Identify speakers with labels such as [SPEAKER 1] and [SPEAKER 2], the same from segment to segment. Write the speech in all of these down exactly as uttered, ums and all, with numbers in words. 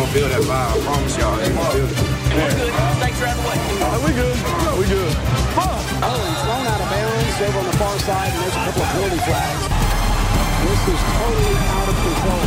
[SPEAKER 1] gonna feel that vibe. I promise y'all, they gonna feel it.
[SPEAKER 2] Thanks for having the way.
[SPEAKER 3] Are we good? Are we good?
[SPEAKER 4] Oh, he's thrown out of bounds over on the far side, and there's a couple of penalty flags. This is totally out of control.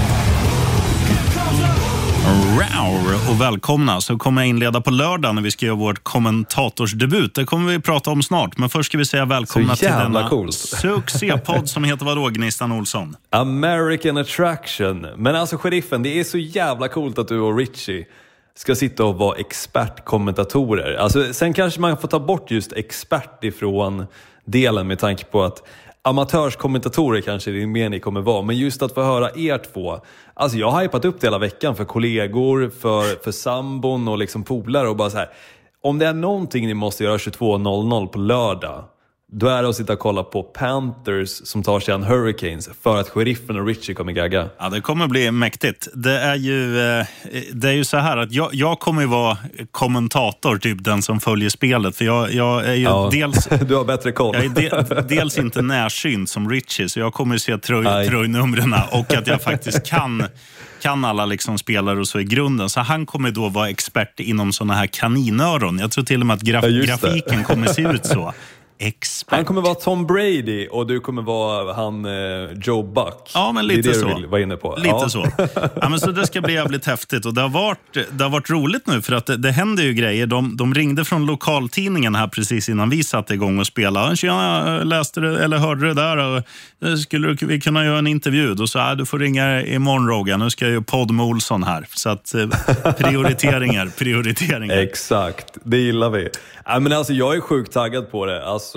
[SPEAKER 5] Row, och välkomna. Så kommer jag inleda på lördag när vi ska göra vårt kommentatorsdebut. Det kommer vi prata om snart. Men först ska vi säga välkomna till denna coolt. succépodd som heter vadå, Gnistan Olsson?
[SPEAKER 3] American Attraction. Men alltså, sheriffen, det är så jävla coolt att du och Richie ska sitta och vara expertkommentatorer. Alltså, sen kanske man får ta bort just expert ifrån delen med tanke på att amatörskommentatorer kanske det är mer ni kommer vara. Men just att få höra er två. Alltså jag har hypat upp det hela veckan för kollegor, för, för sambon och liksom polare. Och bara så här, om det är någonting ni måste göra tjugotvå noll noll på lördag, då är det att sitta och kolla på Panthers som tar sig an Hurricanes för att sheriffen och Richie kommer gagga.
[SPEAKER 5] Ja, det kommer bli mäktigt. Det är ju, det är ju så här att jag, jag kommer ju vara kommentator, typ den som följer spelet. För jag, jag är ju ja, dels...
[SPEAKER 3] du har bättre koll.
[SPEAKER 5] Jag är de, dels inte närsynt som Richie, så jag kommer ju se tröj, tröjnumren och att jag faktiskt kan... kan alla liksom spelare och så i grunden. Så han kommer då vara expert inom såna här kaninöron. Jag tror till och med att graf- ja, grafiken kommer se ut så. Expert.
[SPEAKER 3] Han kommer vara Tom Brady och du kommer vara han eh, Joe Buck.
[SPEAKER 5] Ja, men lite
[SPEAKER 3] det är det
[SPEAKER 5] så.
[SPEAKER 3] Du vill vara inne på.
[SPEAKER 5] Lite
[SPEAKER 3] ja.
[SPEAKER 5] så. Ja, men så det ska bli jävligt häftigt. Och det har varit, det har varit roligt nu för att det, det händer ju grejer. De, de ringde från lokaltidningen här precis innan vi satte igång och spelade. Tjena, läste det, eller hörde det där och skulle vi kunna göra en intervju? Då sa jag, du får ringa imorgon, Rogan. Nu ska jag ju podd med Olsson här. Så att prioriteringar, prioriteringar.
[SPEAKER 3] Exakt, det gillar vi. Ja, men alltså, jag är sjukt taggad på det. Alltså,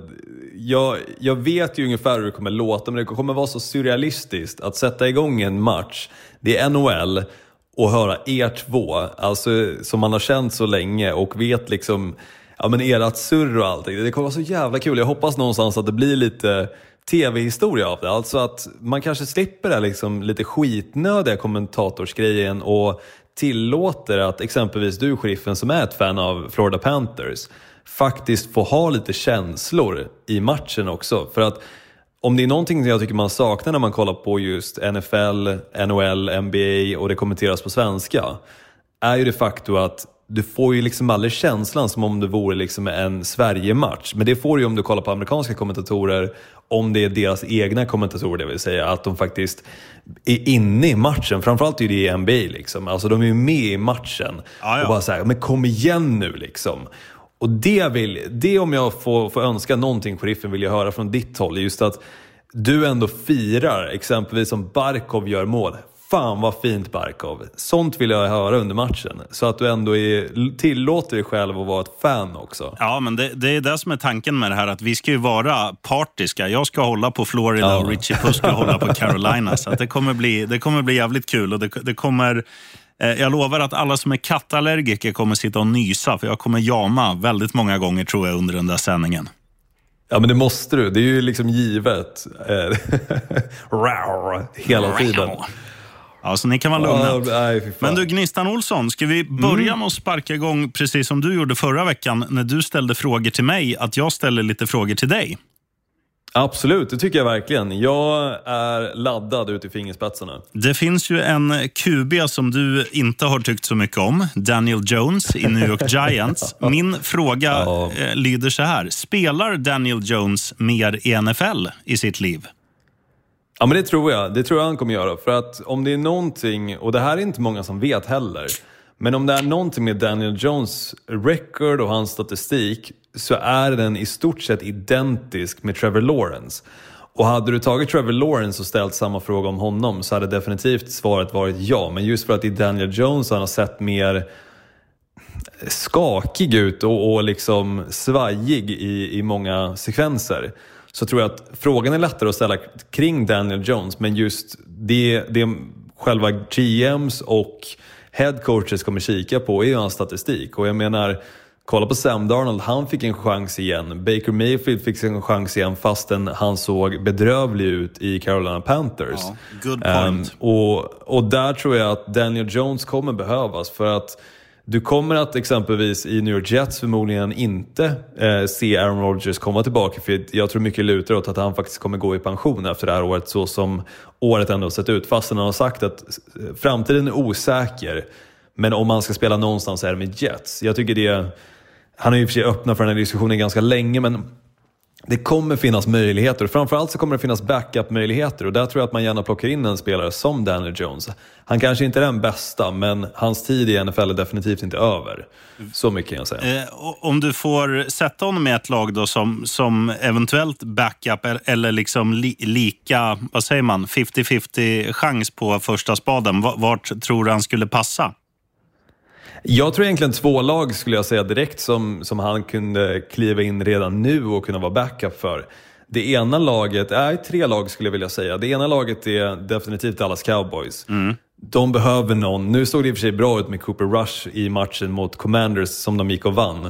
[SPEAKER 3] jag, jag vet ju ungefär hur det kommer låta, men det kommer vara så surrealistiskt att sätta igång en match. Det är N H L och höra er två, alltså, som man har känt så länge och vet liksom, ja, men erat surr och allting. Det kommer vara så jävla kul. Jag hoppas någonstans att det blir lite tv-historia av det. Alltså att man kanske slipper det liksom lite skitnödiga kommentatorsgrejen och tillåter att exempelvis du, sheriffen, som är ett fan av Florida Panthers, faktiskt får ha lite känslor i matchen också. För att om det är någonting jag tycker man saknar när man kollar på just N F L, N H L, N B A och det kommenteras på svenska, är ju det faktum att du får ju liksom aldrig känslan som om det vore liksom en Sverige-match. Men det får du om du kollar på amerikanska kommentatorer, om det är deras egna kommentatorer, det vill säga att de faktiskt är inne i matchen. Framförallt är det i N B A liksom. Alltså de är ju med i matchen. Ah, ja. Och bara så här, men kom igen nu liksom. Och det vill, det om jag får, får önska någonting, sheriffen, vill jag höra från ditt håll. Just att du ändå firar, exempelvis som Barkov gör mål. Fan vad fint, Barkov. Sånt vill jag höra under matchen. Så att du ändå är, tillåter dig själv att vara ett fan också.
[SPEAKER 5] Ja, men det, det är det som är tanken med det här. Att vi ska ju vara partiska. Jag ska hålla på Florida ja. och Richie Puss ska hålla på Carolina. Så att det, kommer bli, det kommer bli jävligt kul. Och det, det kommer... Eh, jag lovar att alla som är kattallergiker kommer sitta och nysa. För jag kommer jama väldigt många gånger, tror jag, under den där sändningen.
[SPEAKER 3] Ja, men det måste du. Det är ju liksom givet. Hela tiden.
[SPEAKER 5] Ja, så ni kan vara lugna.
[SPEAKER 3] Oh, nej,
[SPEAKER 5] men du, Gnistan Olsson, ska vi börja mm. med att sparka igång precis som du gjorde förra veckan när du ställde frågor till mig, att jag ställer lite frågor till dig?
[SPEAKER 3] Absolut, det tycker jag verkligen. Jag är laddad ut i fingerspetsarna.
[SPEAKER 5] Det finns ju en Q B som du inte har tyckt så mycket om, Daniel Jones i New York Giants. Min fråga ja. lyder så här: spelar Daniel Jones mer i N F L i sitt liv?
[SPEAKER 3] Ja, men det tror jag. Det tror jag han kommer göra. För att om det är någonting, och det här är inte många som vet heller, men om det är någonting med Daniel Jones record och hans statistik, så är den i stort sett identisk med Trevor Lawrence. Och hade du tagit Trevor Lawrence och ställt samma fråga om honom, så hade definitivt svaret varit ja. Men just för att i Daniel Jones han har sett mer skakig ut och, och liksom svajig i, i många sekvenser, så tror jag att frågan är lättare att ställa kring Daniel Jones. Men just det, det själva G Ms och head coaches kommer kika på är ju hans statistik. Och jag menar, kolla på Sam Darnold, han fick en chans igen. Baker Mayfield fick en chans igen fastän han såg bedrövlig ut i Carolina Panthers.
[SPEAKER 5] Ja, good point.
[SPEAKER 3] Um, och, och där tror jag att Daniel Jones kommer behövas, för att Du kommer att exempelvis i New York Jets förmodligen inte eh, se Aaron Rodgers komma tillbaka, för jag tror mycket lutar åt att han faktiskt kommer gå i pension efter det här året, så som året ändå sett ut. Fast han har sagt att framtiden är osäker, men om man ska spela någonstans är det med Jets. Jag tycker det, han har ju för sig öppnat för den här diskussionen ganska länge, men det kommer finnas möjligheter. Framförallt så kommer det finnas backup-möjligheter. Och där tror jag att man gärna plockar in en spelare som Daniel Jones. Han kanske inte är den bästa, men hans tid i N F L är definitivt inte över. Så mycket kan jag säga.
[SPEAKER 5] Eh, om du får sätta honom i ett lag då som, som eventuellt backup eller liksom li, lika, vad säger man, femtio femtio chans på första spaden. Vart tror du han skulle passa?
[SPEAKER 3] Jag tror egentligen två lag skulle jag säga direkt som, som han kunde kliva in redan nu och kunna vara backup för. Det ena laget, är tre lag skulle jag vilja säga. Det ena laget är definitivt Dallas Cowboys. Mm. De behöver någon. Nu såg det i och för sig bra ut med Cooper Rush i matchen mot Commanders som de gick och vann.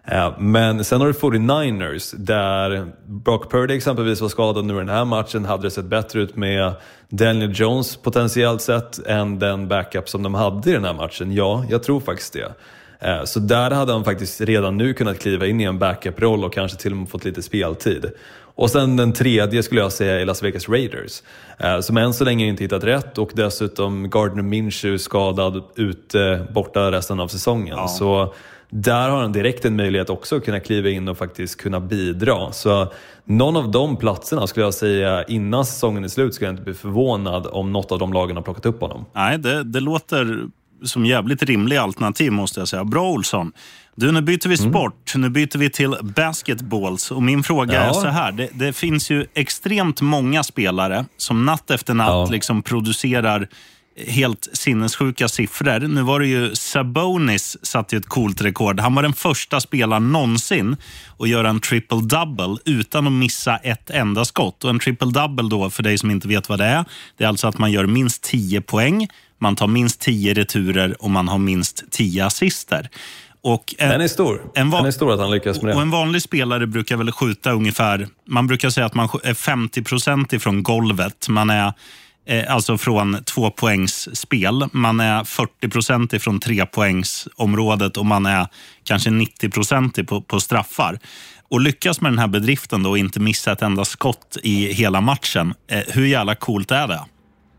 [SPEAKER 3] Men sen har du fyrtionioers där Brock Purdy exempelvis var skadad nu i den här matchen. Hade det sett bättre ut med Daniel Jones potentiellt sett än den backup som de hade i den här matchen? Ja, jag tror faktiskt det. Så där hade han faktiskt redan nu kunnat kliva in i en backup-roll och kanske till och med fått lite speltid. Och sen den tredje skulle jag säga är Las Vegas Raiders, som än så länge inte hittat rätt, och dessutom Gardner Minshew skadad ute borta resten av säsongen. Ja. Så där har han direkt en möjlighet också att kunna kliva in och faktiskt kunna bidra. Så någon av de platserna skulle jag säga innan säsongen är slut, skulle jag inte bli förvånad om något av de lagen har plockat upp honom.
[SPEAKER 5] Nej, det, det låter som jävligt rimliga alternativ måste jag säga. Bra, Olsson. Du, nu byter vi sport. Mm. Nu byter vi till basketballs. Och min fråga ja. är så här. Det, det finns ju extremt många spelare som natt efter natt ja. liksom producerar helt sinnessjuka siffror. Nu var det ju Sabonis satt ju ett coolt rekord. Han var den första spelaren någonsin att göra en triple-double utan att missa ett enda skott. Och en triple-double då, för dig som inte vet vad det är, det är alltså att man gör minst tio poäng, man tar minst tio returer och man har minst tio assister. Och en,
[SPEAKER 3] den är stor.
[SPEAKER 5] En van-
[SPEAKER 3] den är stor att han lyckas med det.
[SPEAKER 5] Och en vanlig spelare brukar väl skjuta ungefär, man brukar säga att man är femtio procent ifrån golvet. Man är alltså från två poängs spel. Man är fyrtio procent ifrån tre poängs området och man är kanske nittio procent på, på straffar. Och lyckas med den här bedriften då och inte missa ett enda skott i hela matchen. Eh, hur jävla coolt är det?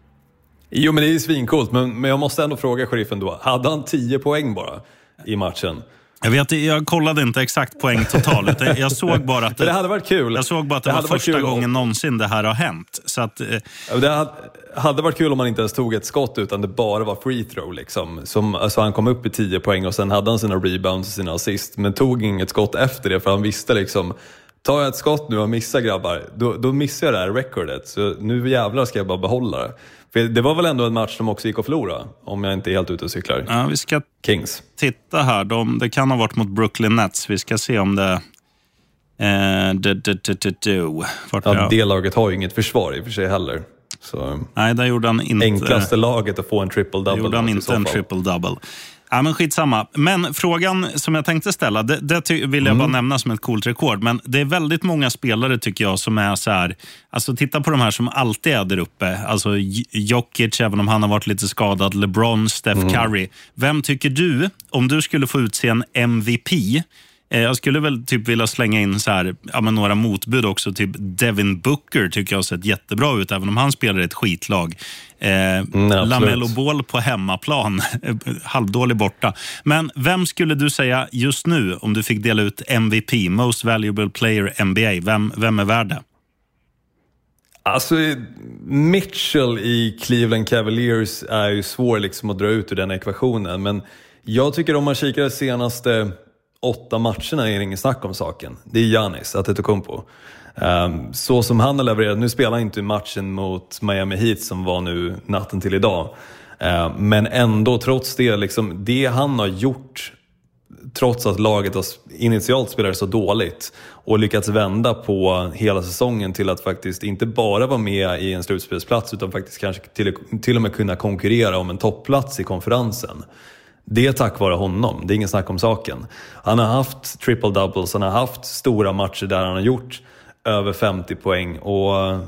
[SPEAKER 3] Jo, men det är ju svincoolt. Men, men jag måste ändå fråga sheriffen då. Hade han tio poäng bara i matchen?
[SPEAKER 5] Jag vet, jag kollade inte exakt poäng totalt. Jag såg bara att det,
[SPEAKER 3] det hade varit kul.
[SPEAKER 5] Jag såg bara att det, det var första gången om... någonsin det här har hänt. Så att,
[SPEAKER 3] ja, det hade, hade varit kul om man inte ens tog ett skott utan det bara var free throw liksom. Som, alltså han kom upp i tio poäng och sen hade han sina rebounds och sina assist. Men tog inget skott efter det för han visste liksom, tar jag ett skott nu och missar grabbar, då, då missar jag det här rekordet. Så nu jävlar ska jag bara behålla det. För det var väl ändå en match som också gick att förlora, om jag inte är helt ute och cyklar.
[SPEAKER 5] Ja, vi ska
[SPEAKER 3] Kings.
[SPEAKER 5] Titta här. De, det kan ha varit mot Brooklyn Nets. Vi ska se om det... Eh, det, det, det, det, det.
[SPEAKER 3] Ja, det laget har ju inget försvar i och för sig heller. Så
[SPEAKER 5] nej, där gjorde han inte...
[SPEAKER 3] enklaste laget att få en triple-double.
[SPEAKER 5] Gjorde han inte en triple-double. Ja, men skitsamma. Men frågan som jag tänkte ställa, det, det ty- vill jag mm. bara nämna som ett coolt rekord. Men det är väldigt många spelare tycker jag som är så här, alltså titta på de här som alltid är där uppe. Alltså Jokic, även om han har varit lite skadad, LeBron, Steph mm. Curry. Vem tycker du, om du skulle få utse en M V P, eh, jag skulle väl typ vilja slänga in så här, ja, men några motbud också, typ Devin Booker tycker jag har sett jättebra ut, även om han spelar i ett skitlag. Eh, mm, LaMelo Ball på hemmaplan halvdålig borta. Men vem skulle du säga just nu om du fick dela ut M V P, Most Valuable Player N B A, vem, vem är värd det?
[SPEAKER 3] Alltså Mitchell i Cleveland Cavaliers är ju svår liksom att dra ut ur den ekvationen, men jag tycker om man kikar de senaste åtta matcherna är det ingen snack om saken. Det är Giannis Antetokounmpo. Um, så som han har levererat, nu spelar han inte matchen mot Miami Heat som var nu natten till idag, uh, men ändå trots det liksom, det han har gjort trots att laget har initialt spelat så dåligt och lyckats vända på hela säsongen till att faktiskt inte bara vara med i en slutspelsplats utan faktiskt kanske till, till och med kunna konkurrera om en toppplats i konferensen. Det är tack vare honom, det är ingen snack om saken. Han har haft triple doubles, han har haft stora matcher där han har gjort över femtio poäng och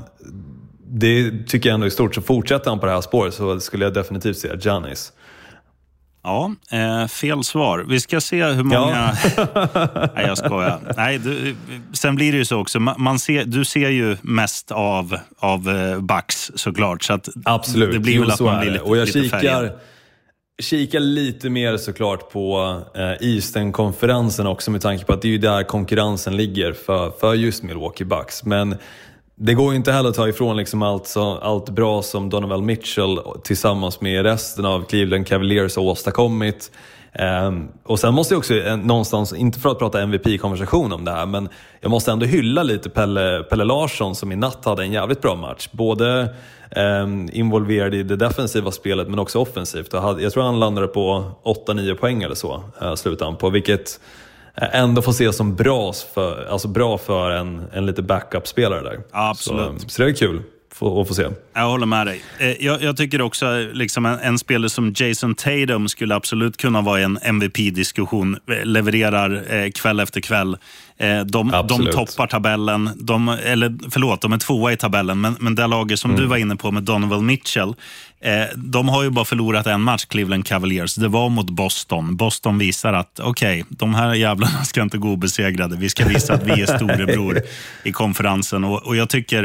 [SPEAKER 3] det tycker jag ändå i stort, så fortsätter han på det här spåret så skulle jag definitivt säga Giannis.
[SPEAKER 5] Ja, eh, fel svar. Vi ska se hur många... Ja. Nej, jag skojar. Nej, du, sen blir det ju så också. Man ser, du ser ju mest av, av uh, Bucks såklart. Så att
[SPEAKER 3] absolut.
[SPEAKER 5] Det blir väl att man blir lite,
[SPEAKER 3] och jag
[SPEAKER 5] lite
[SPEAKER 3] kikar,
[SPEAKER 5] färgad.
[SPEAKER 3] kikar lite mer såklart på eh, Eastern-konferensen också, med tanke på att det är ju där konkurrensen ligger för, för just Milwaukee Bucks. Men det går ju inte heller att ta ifrån liksom allt, så, allt bra som Donovan Mitchell tillsammans med resten av Cleveland Cavaliers har åstadkommit. Um, och sen måste jag också eh, någonstans, inte för att prata M V P-konversation om det här, men jag måste ändå hylla lite Pelle, Pelle Larsson som i natt hade en jävligt bra match. Både um, involverad i det defensiva spelet men också offensivt. Och hade, jag tror han landade på åtta nio poäng eller så, uh, slutade på, vilket ändå får ses som bra för, alltså bra för en, en lite backup-spelare där.
[SPEAKER 5] Absolut.
[SPEAKER 3] Så, så det är kul att få se.
[SPEAKER 5] Jag håller med dig. Jag, jag tycker också liksom en, en spelare som Jason Tatum skulle absolut kunna vara i en M V P-diskussion. Levererar eh, kväll efter kväll. Eh, de, de toppar tabellen. De, eller förlåt, de är tvåa i tabellen. Men, men det laget som mm. du var inne på med Donovan Mitchell. Eh, de har ju bara förlorat en match, Cleveland Cavaliers. Det var mot Boston. Boston visar att okej, okay, de här jävlarna ska inte gå obesegrade. Vi ska visa att vi är storebror i konferensen. Och, och jag tycker...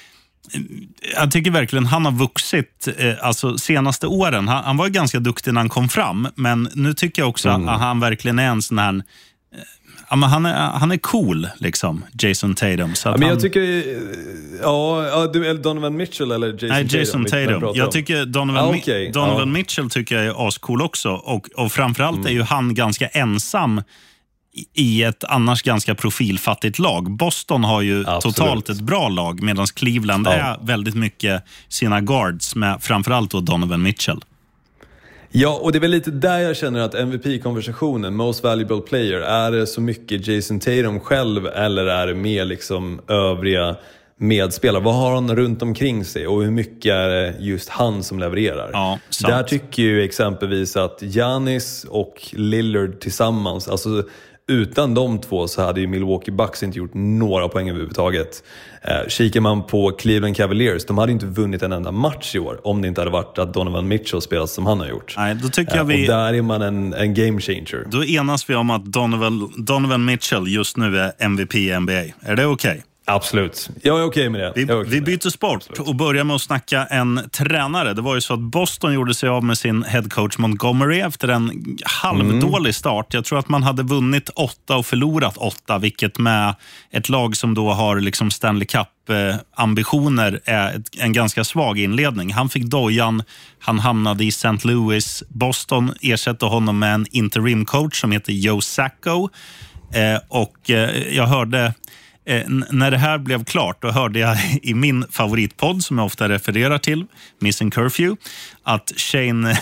[SPEAKER 5] Jag tycker verkligen han har vuxit eh, alltså senaste åren. Han, han var ganska duktig när han kom fram, men nu tycker jag också mm. att han verkligen är en sån här eh, men han är han är cool liksom, Jason Tatum. Så att
[SPEAKER 3] ja, men jag
[SPEAKER 5] han,
[SPEAKER 3] tycker ja, ja du är Donovan Mitchell eller Jason
[SPEAKER 5] nej,
[SPEAKER 3] Tatum?
[SPEAKER 5] Jason Tatum. Jag, jag tycker Donovan,
[SPEAKER 3] ah, okay.
[SPEAKER 5] Donovan
[SPEAKER 3] ja.
[SPEAKER 5] Mitchell tycker jag är ascool också, och och framförallt mm. är ju han ganska ensam i ett annars ganska profilfattigt lag. Boston har ju absolut totalt ett bra lag, medan Cleveland ja. är väldigt mycket sina guards med framförallt då Donovan Mitchell.
[SPEAKER 3] Ja, och det är väl lite där jag känner att M V P-konversationen, most valuable player, är det så mycket Jason Tatum själv eller är det mer liksom övriga medspelare? Vad har han runt omkring sig och hur mycket är det just han som levererar?
[SPEAKER 5] Ja,
[SPEAKER 3] där tycker ju exempelvis att Giannis och Lillard tillsammans, alltså utan de två så hade ju Milwaukee Bucks inte gjort några poäng överhuvudtaget. Eh, kikar man på Cleveland Cavaliers, de hade inte vunnit en enda match i år om det inte hade varit att Donovan Mitchell spelat som han har gjort.
[SPEAKER 5] Nej, då tycker jag vi...
[SPEAKER 3] eh, och där är man en, en game changer.
[SPEAKER 5] Då enas vi om att Donovan, Donovan Mitchell just nu är M V P i N B A. Är det okej? Okay?
[SPEAKER 3] Absolut. Jag är okej okay med det.
[SPEAKER 5] Vi,
[SPEAKER 3] okay
[SPEAKER 5] vi byter sport Absolut. och börjar med att snacka en tränare. Det var ju så att Boston gjorde sig av med sin headcoach Montgomery efter en halvdålig mm. start. Jag tror att man hade vunnit åtta och förlorat åtta, vilket med ett lag som då har liksom Stanley Cup-ambitioner är en ganska svag inledning. Han fick dojan, han hamnade i Saint Louis. Boston ersatte honom med en interim-coach som heter Joe Sacco. Eh, och eh, jag hörde... Eh, n- när det här blev klart, då hörde jag i min favoritpodd som jag ofta refererar till, Missing Curfew, att Shane,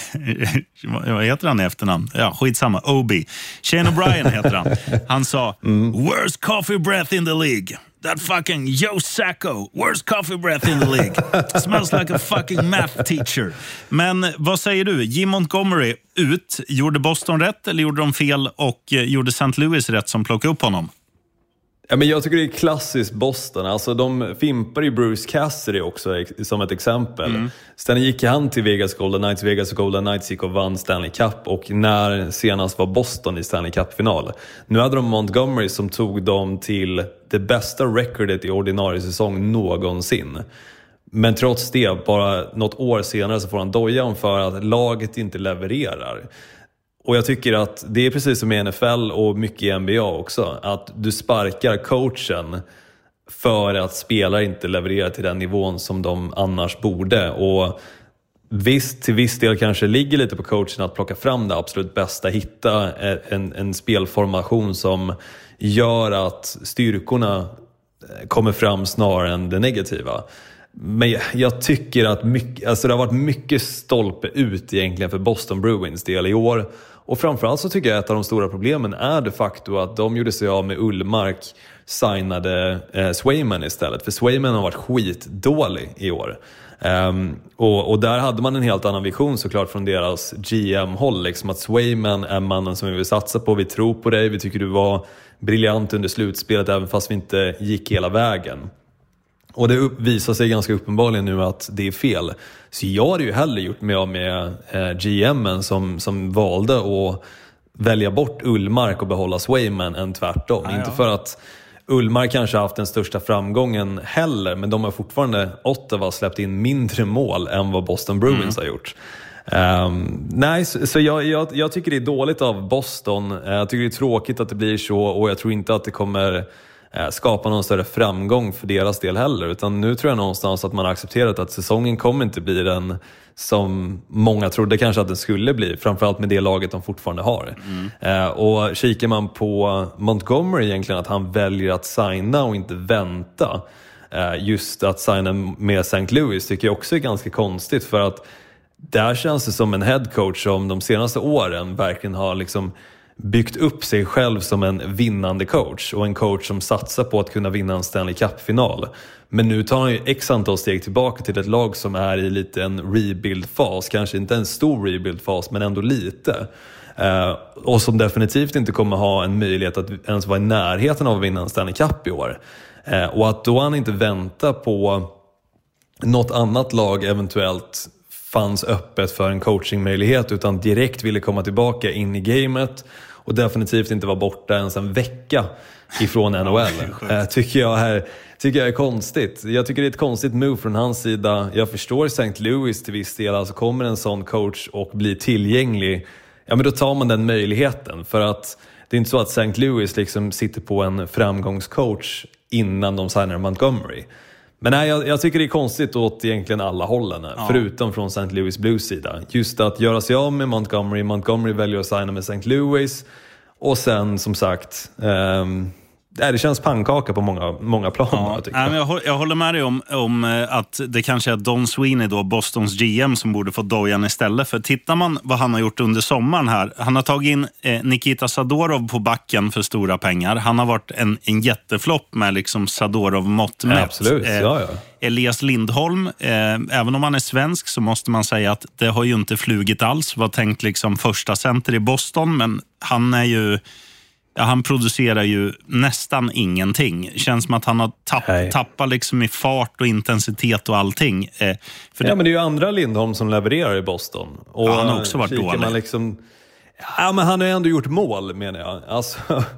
[SPEAKER 5] vad heter han i efternamn? Ja, skitsamma, Obi. Shane O'Brien heter han. Han sa, mm. worst coffee breath in the league. That fucking Joe Sacco, worst coffee breath in the league. Smells like a fucking math teacher. Men vad säger du? Jim Montgomery ut. Gjorde Boston rätt eller gjorde de fel, och gjorde Saint Louis rätt som plockade upp honom?
[SPEAKER 3] Ja, men jag tycker det är klassiskt Boston. Alltså de fimpar ju Bruce Cassidy också som ett exempel. Mm. Sen gick han till Vegas Golden Knights. Vegas Golden Knights gick och vann Stanley Cup. Och när senast var Boston i Stanley Cup-final. Nu hade de Montgomery som tog dem till det bästa recordet i ordinarie säsong någonsin. Men trots det, bara något år senare så får han dojan för att laget inte levererar. Och jag tycker att det är precis som i N F L och mycket i N B A också. Att du sparkar coachen för att spelare inte levererar till den nivån som de annars borde. Och visst, till viss del kanske ligger lite på coachen att plocka fram det absolut bästa. Hitta en, en spelformation som gör att styrkorna kommer fram snarare än det negativa. Men jag tycker att mycket, alltså det har varit mycket stolpe ut egentligen för Boston Bruins del i år. Och framförallt så tycker jag att ett av de stora problemen är de facto att de gjorde sig av med Ullmark, signade eh, Swayman istället. För Swayman har varit skitdålig i år. Um, och, och där hade man en helt annan vision såklart från deras G M-håll. Liksom att Swayman är mannen som vi vill satsa på. Vi tror på dig, vi tycker du var briljant under slutspelet även fast vi inte gick hela vägen. Och det visar sig ganska uppenbarligen nu att det är fel. Så jag hade ju hellre gjort mig av med eh, G M:en som, som valde att välja bort Ullmark och behålla Swayman än tvärtom. Ja, ja. Inte för att Ullmark kanske har haft den största framgången heller, men de har fortfarande, Ottawa, släppt in mindre mål än vad Boston Bruins mm. har gjort. Um, nej, så, så jag, jag, jag tycker det är dåligt av Boston. Jag tycker det är tråkigt att det blir så, och jag tror inte att det kommer skapa någon större framgång för deras del heller, utan nu tror jag någonstans att man har accepterat att säsongen kommer inte bli den som många trodde kanske att den skulle bli, framförallt med det laget de fortfarande har. Mm. eh, och kikar man på Montgomery egentligen, att han väljer att signa och inte vänta, eh, just att signa med Saint Louis tycker jag också är ganska konstigt, för att där känns det som en headcoach som de senaste åren verkligen har liksom byggt upp sig själv som en vinnande coach, och en coach som satsar på att kunna vinna en Stanley Cup-final. Men nu tar han ju x antal steg tillbaka till ett lag som är i lite en rebuild-fas, kanske inte en stor rebuild-fas, men ändå lite. Uh, och som definitivt inte kommer ha en möjlighet att ens vara i närheten av att vinna en Stanley Cup i år. Uh, och att då han inte väntar på något annat lag eventuellt fanns öppet för en coachingmöjlighet, utan direkt ville komma tillbaka in i gamet och definitivt inte vara borta ens en vecka ifrån N H L. äh, tycker, jag är, tycker jag är konstigt. Jag tycker det är ett konstigt move från hans sida. Jag förstår Saint Louis till viss del. Alltså kommer en sån coach och blir tillgänglig, ja men då tar man den möjligheten. För att det är inte så att Saint Louis liksom sitter på en framgångscoach innan de signar Montgomery. Men nej, jag, jag tycker det är konstigt åt egentligen alla hållen, ja. Förutom från Saint Louis Blues sida. Just att göra sig av med Montgomery, Montgomery väljer att signa med Saint Louis, och sen som sagt, um, det känns pannkaka på många, många plan. Ja. Jag,
[SPEAKER 5] Nej, men jag, jag håller med dig om, om att det kanske är Don Sweeney då, Bostons G M, som borde få dojan istället. För tittar man vad han har gjort under sommaren här. Han har tagit in eh, Nikita Zadorov på backen för stora pengar. Han har varit en, en jätteflopp med liksom Zadorov-mått mätt.
[SPEAKER 3] Ja, absolut, eh, ja, ja.
[SPEAKER 5] Elias Lindholm, eh, även om han är svensk så måste man säga att det har ju inte flugit alls. Var tänkt liksom första center i Boston, men han är ju... Ja, han producerar ju nästan ingenting. Känns som att han har tapp, tappat liksom i fart och intensitet och allting. Eh, för
[SPEAKER 3] ja,
[SPEAKER 5] det...
[SPEAKER 3] men det är ju andra Lindholm som levererar i Boston. Och
[SPEAKER 5] ja, han har också varit dålig.
[SPEAKER 3] Man liksom... Ja, men han har ju ändå gjort mål, menar jag. Alltså,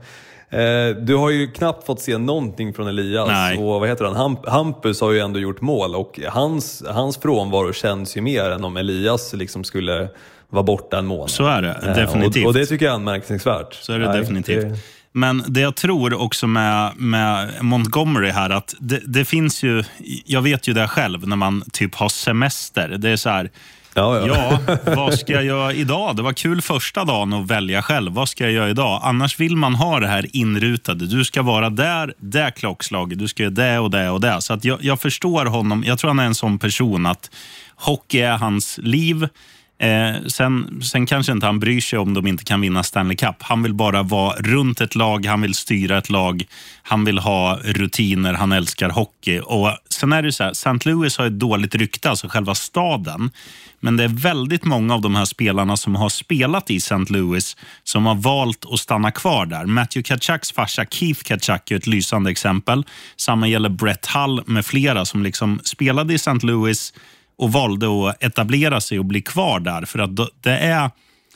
[SPEAKER 3] eh, du har ju knappt fått se någonting från Elias. Nej. Och vad heter han? Hamp- Hampus har ju ändå gjort mål. Och hans, hans frånvaro känns ju mer än om Elias liksom skulle... var borta en månad.
[SPEAKER 5] Så är det, definitivt.
[SPEAKER 3] Och, och det tycker jag är anmärkningsvärt.
[SPEAKER 5] Så är det Nej, definitivt. Det... Men det jag tror också med, med Montgomery här, att det, det finns ju, jag vet ju det själv när man typ har semester. Det är så här, ja, ja. ja, vad ska jag göra idag? Det var kul första dagen att välja själv. Vad ska jag göra idag? Annars vill man ha det här inrutade. Du ska vara där, där klockslaget. Du ska göra det och det och det. Så att jag, jag förstår honom. Jag tror han är en sån person att hockey är hans liv. Eh, sen, sen kanske inte han bryr sig om de inte kan vinna Stanley Cup. Han vill bara vara runt ett lag, han vill styra ett lag, han vill ha rutiner, han älskar hockey. Och sen är det så här, Saint Louis har ett dåligt rykte, alltså själva staden. Men det är väldigt många av de här spelarna som har spelat i Saint Louis som har valt att stanna kvar där. Matthew Tkachuks farsa Keith Tkachuk är ett lysande exempel. Samma gäller Brett Hull med flera som liksom spelade i Saint Louis och valde att etablera sig och bli kvar där. För att det är...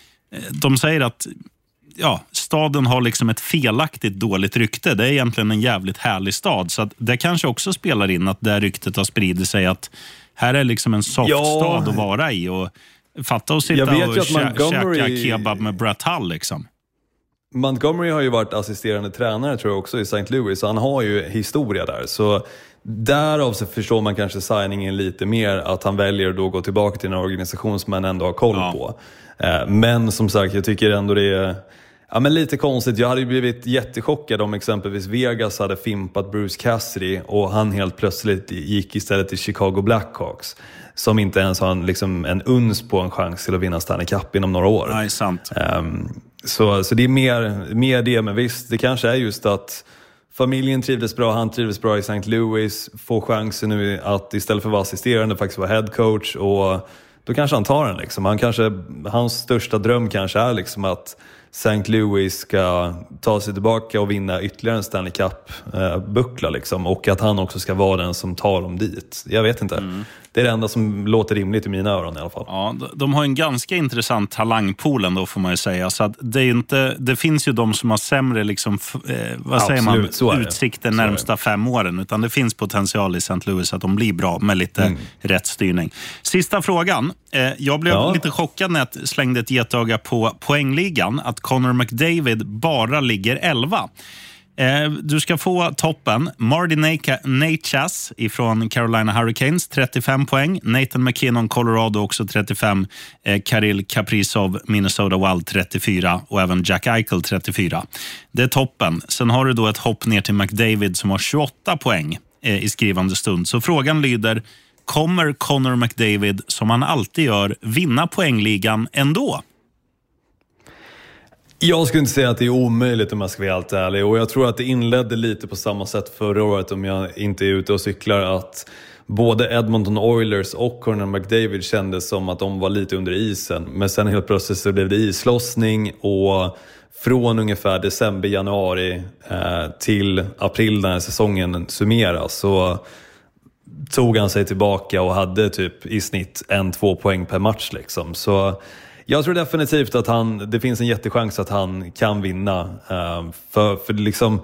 [SPEAKER 5] De säger att ja, staden har liksom ett felaktigt dåligt rykte. Det är egentligen en jävligt härlig stad. Så att det kanske också spelar in att det ryktet har spridit sig. Att här är liksom en soft ja. stad att vara i. Och fatta och sitta och kä- Montgomery... käka kebab med Brett Hull liksom.
[SPEAKER 3] Montgomery har ju varit assisterande tränare tror jag också i Saint Louis. Så han har ju historia där. Så... Därav så förstår man kanske signingen lite mer, att han väljer att då gå tillbaka till en organisation som man ändå har koll ja. på. Men som sagt, jag tycker ändå det är ja, men lite konstigt. Jag hade ju blivit jättechockad om exempelvis Vegas hade fimpat Bruce Cassidy och han helt plötsligt gick istället till Chicago Blackhawks, som inte ens har en, liksom, en uns på en chans till att vinna Stanley Cup inom några år.
[SPEAKER 5] Nej, sant.
[SPEAKER 3] Um, så, så det är mer, mer det, men visst, det kanske är just att familjen trivdes bra, han trivdes bra i Saint Louis, får chansen nu att istället för att vara assisterande faktiskt vara head coach, och då kanske han tar den liksom. Han kanske, hans största dröm kanske är liksom att Saint Louis ska ta sig tillbaka och vinna ytterligare en Stanley Cup-buckla liksom, och att han också ska vara den som tar dem dit. Jag vet inte. Mm. Det är det enda som låter rimligt i mina öron i alla fall.
[SPEAKER 5] Ja, de har en ganska intressant talangpool ändå, får man ju säga. Så att det, är inte, det finns ju de som har sämre liksom, eh, vad säger man, utsikter närmsta fem åren. Utan det finns potential i Saint Louis att de blir bra med lite mm. rätt styrning. Sista frågan. Eh, jag blev ja. lite chockad när jag slängde ett getöga på poängligan. Att Connor McDavid bara ligger elva. Du ska få toppen. Marty Necas ifrån Carolina Hurricanes, trettiofem poäng. Nathan McKinnon, Colorado, också trettiofem. Kirill Kaprizov, Minnesota Wild, trettiofyra. Och även Jack Eichel, trettiofyra. Det är toppen. Sen har du då ett hopp ner till McDavid som har tjugoåtta poäng i skrivande stund. Så frågan lyder, kommer Connor McDavid, som han alltid gör, vinna poängligan ändå?
[SPEAKER 3] Jag skulle inte säga att det är omöjligt om jag ska vara helt ärlig. Och jag tror att det inledde lite på samma sätt förra året, om jag inte är ute och cyklar, att både Edmonton Oilers och Connor McDavid kändes som att de var lite under isen. Men sen helt plötsligt så blev det islossning, och från ungefär december, januari eh, till april när säsongen summeras så tog han sig tillbaka och hade typ i snitt en, två poäng per match liksom. Så jag tror definitivt att han, det finns en jättechans att han kan vinna. Uh, för, för liksom,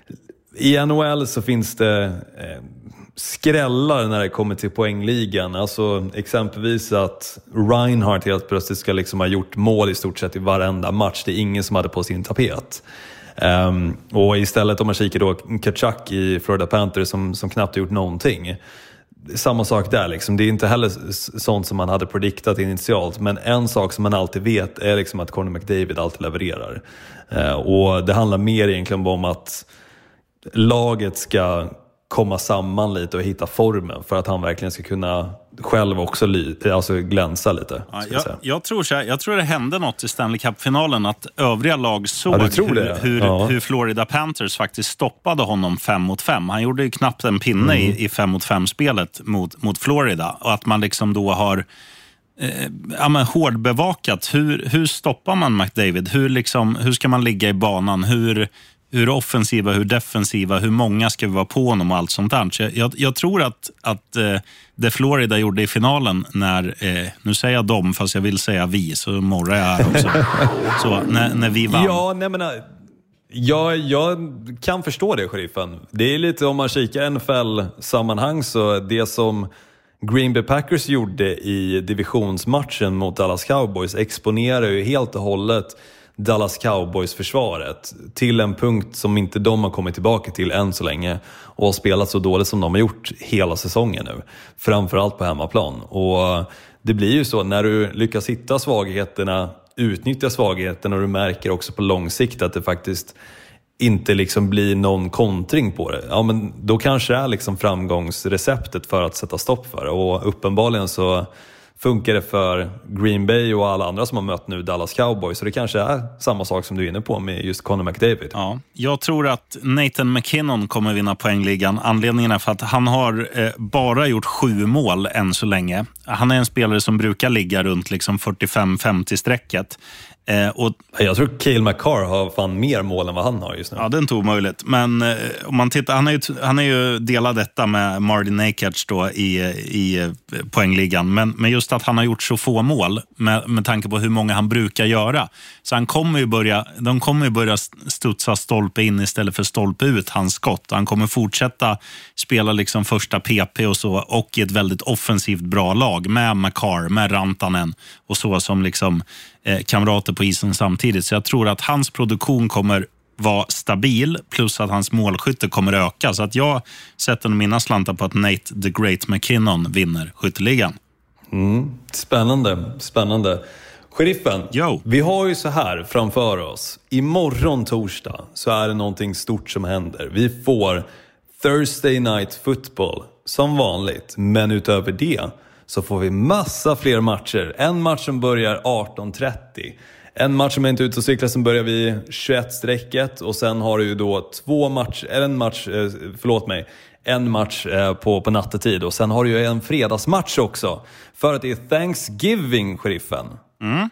[SPEAKER 3] i N H L så finns det uh, skrällar när det kommer till poängligan. Alltså exempelvis att Reinhardt helt plötsligt ska liksom ha gjort mål i stort sett i varenda match. Det är ingen som hade på sin tapet. Um, och istället om man kikar då Tkachuk i Florida Panthers som, som knappt gjort någonting. Samma sak där liksom. Det är inte heller sånt som man hade prediktat initialt, men en sak som man alltid vet är liksom att Connor McDavid alltid levererar. Uh, och det handlar mer egentligen om att laget ska komma samman lite och hitta formen för att han verkligen ska kunna själv också ly- alltså glänsa lite.
[SPEAKER 5] Ja, jag, jag, tror så här, jag tror det hände något i Stanley Cup-finalen att övriga lag såg
[SPEAKER 3] ja,
[SPEAKER 5] hur, hur, ja. hur Florida Panthers faktiskt stoppade honom fem mot fem. Han gjorde ju knappt en pinne mm. i, i fem mot fem-spelet mot, mot Florida. Och att man liksom då har eh, ja, men hårdbevakat. Hur, hur stoppar man McDavid? Hur, liksom, hur ska man ligga i banan? Hur... Hur offensiva, hur defensiva, hur många ska vi vara på honom och allt sånt där. Så jag, jag tror att, att eh, det Florida gjorde i finalen när, eh, nu säger jag dem fast jag vill säga vi, så morrar jag här också. Så när, när vi vann.
[SPEAKER 3] Ja, nej men jag, jag kan förstå det, sheriffen. Det är lite, om man kikar N F L-sammanhang, så det som Green Bay Packers gjorde i divisionsmatchen mot Dallas Cowboys exponerar ju helt och hållet Dallas Cowboys-försvaret till en punkt som inte de har kommit tillbaka till än så länge och har spelat så dåligt som de har gjort hela säsongen nu. Framförallt på hemmaplan. Och det blir ju så när du lyckas hitta svagheterna, utnyttja svagheterna, och du märker också på lång sikt att det faktiskt inte liksom blir någon kontring på det. Ja, men då kanske det är liksom framgångsreceptet för att sätta stopp för det. Och uppenbarligen så funkar det för Green Bay och alla andra som har mött nu Dallas Cowboys. Så det kanske är samma sak som du är inne på med just Connor McDavid.
[SPEAKER 5] Ja, jag tror att Nathan McKinnon kommer vinna poängligan. Anledningen är för att han har eh, bara gjort sju mål än så länge. Han är en spelare som brukar ligga runt liksom fyrtiofem femtio strecket. Eh, och,
[SPEAKER 3] jag tror Cale Makar har fan mer mål än vad han har just nu.
[SPEAKER 5] Ja, det är inte omöjligt. Men eh, om man tittar, han är ju, han är ju delad detta med Marty Necas då i, i poängligan. Men, men just att han har gjort så få mål med, med tanke på hur många han brukar göra. Så han kommer ju börja, de kommer ju börja studsa stolpe in istället för stolpe ut hans skott. Han kommer fortsätta spela liksom första P P och så, och i ett väldigt offensivt bra lag med Makar, med Rantanen och så som liksom eh, kamrater på isen samtidigt. Så jag tror att hans produktion kommer vara stabil, plus att hans målskytte kommer öka. Så att jag sätter mina slantar på att Nate the Great McKinnon vinner skytteligan.
[SPEAKER 3] Mm, spännande, spännande. Sheriffen,
[SPEAKER 5] Yo.
[SPEAKER 3] Vi har ju så här framför oss. Imorgon torsdag så är det någonting stort som händer. Vi får Thursday Night Football som vanligt. Men utöver det så får vi massa fler matcher. En match som börjar arton trettio. En match som är inte ute och cyklar som börjar vid tjugoett-strecket. Och sen har du ju då två matcher, eller en match, förlåt mig. En match på, på nattetid. Och sen har du ju en fredagsmatch också. För att det är Thanksgiving, sheriffen.
[SPEAKER 5] Mm.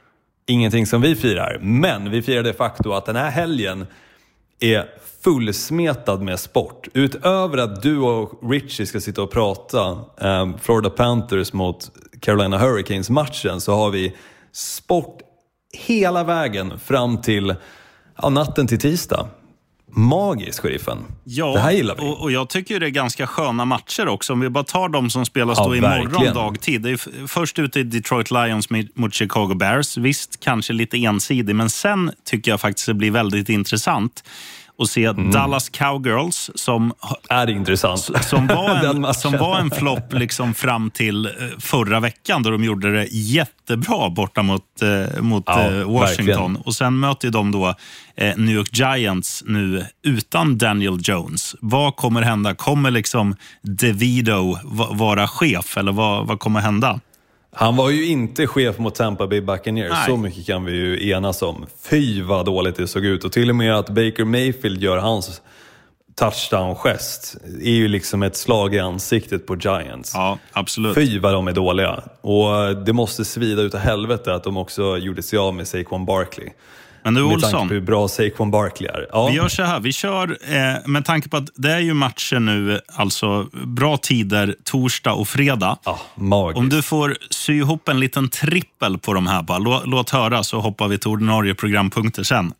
[SPEAKER 3] ingenting som vi firar. Men vi firar de facto att den här helgen är fullsmetad med sport. Utöver att du och Richie ska sitta och prata um, Florida Panthers mot Carolina Hurricanes matchen, så har vi sport hela vägen fram till ja, natten till tisdag. Magisk, sheriffen.
[SPEAKER 5] Ja,
[SPEAKER 3] det här gillar vi.
[SPEAKER 5] Och, och jag tycker det är ganska sköna matcher också. Om vi bara tar de som spelas
[SPEAKER 3] ja,
[SPEAKER 5] då imorgon
[SPEAKER 3] verkligen.
[SPEAKER 5] dagtid. Det är f- först ute i Detroit Lions mot Chicago Bears. Visst, kanske lite ensidig. Men sen tycker jag faktiskt det blir väldigt intressant att se mm. Dallas Cowgirls som
[SPEAKER 3] är det intressant.
[SPEAKER 5] Som var en, som var en flopp liksom fram till förra veckan då de gjorde det jättebra borta mot, eh, mot ja, eh, Washington. Verkligen. Och sen möter de då eh, New York Giants nu utan Daniel Jones. Vad kommer hända? Kommer liksom DeVito v- vara chef eller vad, vad kommer hända?
[SPEAKER 3] Han var ju inte chef mot Tampa Bay Buccaneers.
[SPEAKER 5] Nej.
[SPEAKER 3] Så mycket kan vi ju enas om. Fy vad dåligt det såg ut. Och till och med att Baker Mayfield gör hans touchdown-gest är ju liksom ett slag i ansiktet på Giants.
[SPEAKER 5] Ja, absolut.
[SPEAKER 3] Fy vad de är dåliga. Och det måste svida ut av helvete att de också gjorde sig av med Saquon Barkley.
[SPEAKER 5] Men du,
[SPEAKER 3] med
[SPEAKER 5] Olsson,
[SPEAKER 3] tanke på hur bra Saquon Barkley är. Ja.
[SPEAKER 5] Vi gör så här, vi kör eh, med tanke på att det är ju matcher nu, alltså bra tider torsdag och fredag.
[SPEAKER 3] Ja, magiskt.
[SPEAKER 5] Om du får sy ihop en liten trippel på de här, bara låt, låt höra så hoppar vi till ordinarie programpunkter sen.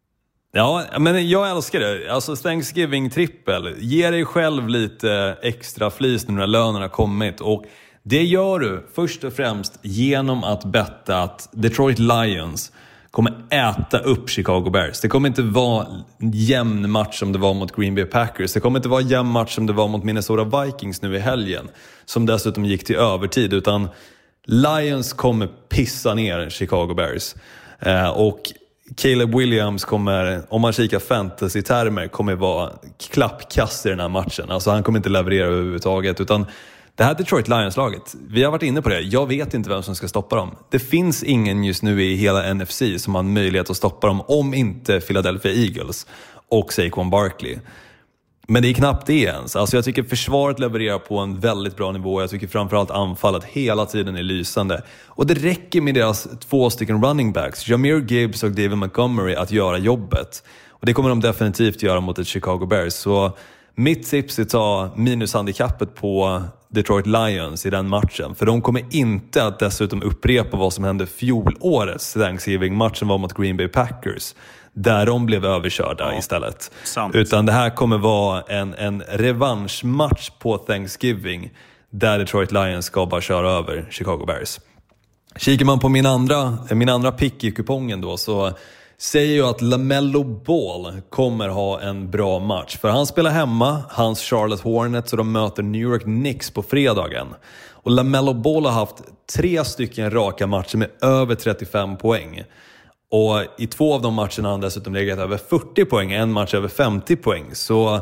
[SPEAKER 3] Ja, men jag älskar det. Alltså Thanksgiving-trippel. Ge dig själv lite extra flis nu när lönen har kommit. Och det gör du först och främst genom att betta att Detroit Lions kommer äta upp Chicago Bears. Det kommer inte vara en jämn match som det var mot Green Bay Packers. Det kommer inte vara en jämn match som det var mot Minnesota Vikings nu i helgen. Som dessutom gick till övertid. Utan Lions kommer pissa ner Chicago Bears. Eh, och Caleb Williams kommer, om man kikar fantasy-termer, kommer vara klappkast i den här matchen. Alltså han kommer inte leverera överhuvudtaget. Utan det här Detroit Lions-laget, vi har varit inne på det. Jag vet inte vem som ska stoppa dem. Det finns ingen just nu i hela N F C som har en möjlighet att stoppa dem, om inte Philadelphia Eagles och Saquon Barkley. Men det är knappt det ens. Alltså jag tycker försvaret levererar på en väldigt bra nivå. Jag tycker framförallt anfallet hela tiden är lysande. Och det räcker med deras två stycken running backs, Jahmyr Gibbs och David Montgomery, att göra jobbet. Och det kommer de definitivt göra mot ett Chicago Bears. Så mitt tips är att ta minushandikappet på Detroit Lions i den matchen. För de kommer inte att dessutom upprepa vad som hände fjolårets Thanksgiving-matchen var mot Green Bay Packers. Där de blev överkörda ja, istället. Sant. Utan det här kommer vara en, en revanschmatch på Thanksgiving. Där Detroit Lions ska bara köra över Chicago Bears. Kikar man på min andra, min andra pick i kupongen då, så säger jag att LaMelo Ball kommer ha en bra match. För han spelar hemma, hans Charlotte Hornets, och de möter New York Knicks på fredagen. Och LaMelo Ball har haft tre stycken raka matcher med över trettiofem poäng. Och i två av de matcherna har han dessutom legat över fyrtio poäng, en match över femtio poäng. Så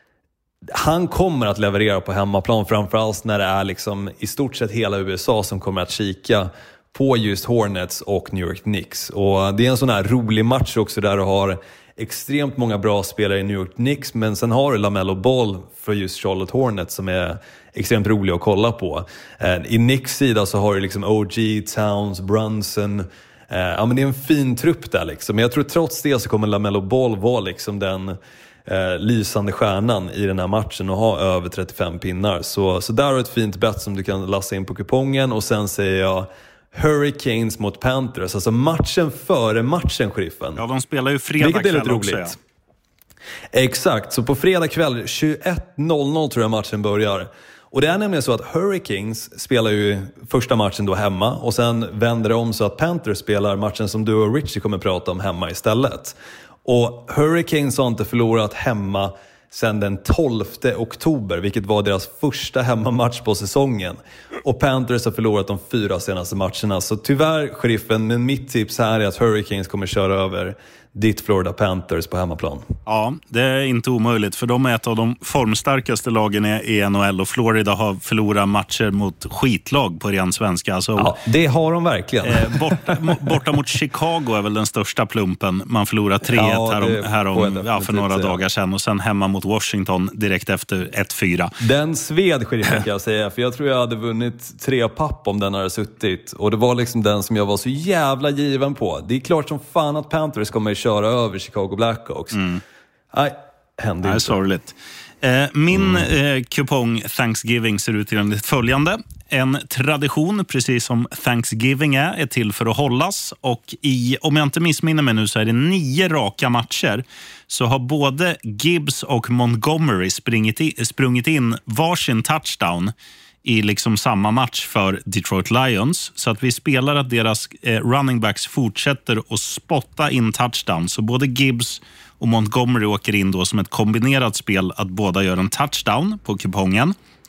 [SPEAKER 3] han kommer att leverera på hemmaplan, framförallt när det är liksom i stort sett hela U S A som kommer att kika på just Hornets och New York Knicks. Och det är en sån här rolig match också där du har extremt många bra spelare i New York Knicks, men sen har du LaMelo Ball för just Charlotte Hornets som är extremt rolig att kolla på. I Knicks sida så har du liksom O G, Towns, Brunson. Ja, men det är en fin trupp där liksom. Men jag tror trots det så kommer LaMelo Ball vara liksom den eh, lysande stjärnan i den här matchen och ha över trettiofem pinnar. Så, så där har du ett fint bet som du kan lassa in på kupongen. Och sen säger jag Hurricanes mot Panthers. Alltså matchen före matchen, sheriffen.
[SPEAKER 5] Ja, de spelar ju fredag kväll också. Roligt. Ja.
[SPEAKER 3] Exakt, så på fredag kväll tjugoett noll noll tror jag matchen börjar. Och det är nämligen så att Hurricanes spelar ju första matchen då hemma. Och sen vänder det om så att Panthers spelar matchen som du och Richie kommer prata om hemma istället. Och Hurricanes har inte förlorat hemma sedan den tolfte oktober, vilket var deras första hemmamatch på säsongen. Och Panthers har förlorat de fyra senaste matcherna. Så tyvärr, sheriffen, men mitt tips här är att Hurricanes kommer köra över ditt Florida Panthers på hemmaplan.
[SPEAKER 5] Ja, det är inte omöjligt, för de är ett av de formstarkaste lagen i N H L, och Florida har förlorat matcher mot skitlag på ren svenska. Alltså,
[SPEAKER 3] ja, det har de verkligen.
[SPEAKER 5] Eh, borta, borta mot Chicago är väl den största plumpen. Man förlorar tre ett ja, härom, härom, ja, för några säga. dagar sedan, och sen hemma mot Washington direkt efter ett fyra.
[SPEAKER 3] Den sved, sheriffen, kan jag säga, för jag tror jag hade vunnit tre papp om den hade suttit, och det var liksom den som jag var så jävla given på. Det är klart som fan att Panthers kommer köra över Chicago Blackhawks. Mm. Nej, hände inte.
[SPEAKER 5] Sorgligt. Eh, min mm. eh, kupong Thanksgiving ser ut enligt följande. En tradition, precis som Thanksgiving är, är till för att hållas. Och i, om jag inte missminner mig nu, så är det nio raka matcher. Så har både Gibbs och Montgomery sprungit in, sprungit in varsin touchdown i liksom samma match för Detroit Lions. Så att vi spelar att deras eh, running backs fortsätter att spotta in touchdown. Så både Gibbs och Montgomery åker in då som ett kombinerat spel att båda gör en touchdown på kupongen.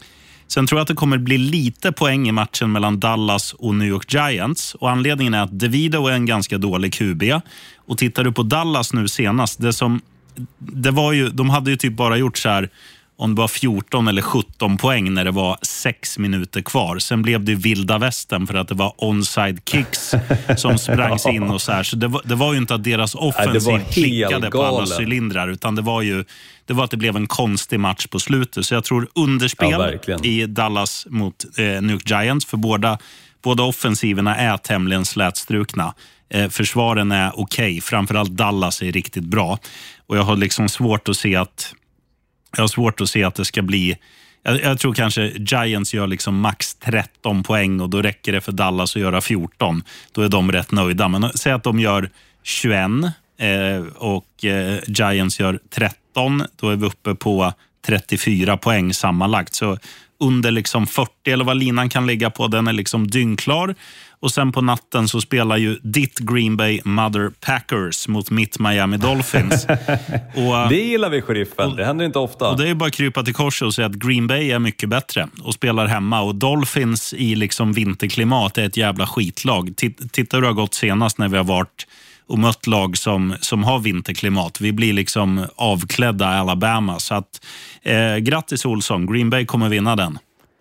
[SPEAKER 5] Sen tror jag att det kommer bli lite poäng i matchen mellan Dallas och New York Giants. Och anledningen är att DeVito är en ganska dålig Q B. Och tittar du på Dallas nu senast, det som, det var ju, de hade ju typ bara gjort så här, om det var fjorton eller sjutton poäng när det var sex minuter kvar. Sen blev det vilda västern för att det var onside kicks som sprang in och så här. Så det var, det var ju inte att deras offensiv klickade på alla cylindrar, utan det var ju det var att det blev en konstig match på slutet. Så jag tror underspel ja, i Dallas mot eh, New York Giants, för båda, båda offensiverna är tämligen slätstrukna. Eh, försvaren är okej, okay. Framförallt Dallas är riktigt bra. Och jag har liksom svårt att se att Jag har svårt att se att det ska bli... Jag, jag tror kanske Giants gör liksom max tretton poäng, och då räcker det för Dallas att göra fjorton. Då är de rätt nöjda. Men säg att de gör tjugoett eh, och eh, Giants gör tretton. Då är vi uppe på trettiofyra poäng sammanlagt. Så under liksom fyrtio, eller vad linan kan ligga på, den är liksom dyngklar. Och sen på natten så spelar ju ditt Green Bay Mother Packers mot mitt Miami Dolphins. Och,
[SPEAKER 3] det gillar vi, sheriffen. Och, det händer inte ofta.
[SPEAKER 5] Och det är bara att krypa till korset och säga att Green Bay är mycket bättre och spelar hemma. Och Dolphins i liksom vinterklimat är ett jävla skitlag. Titta hur det har gått senast när vi har varit och mött lag som, som har vinterklimat. Vi blir liksom avklädda Alabama. Så att eh, grattis Olsson, Green Bay kommer vinna den.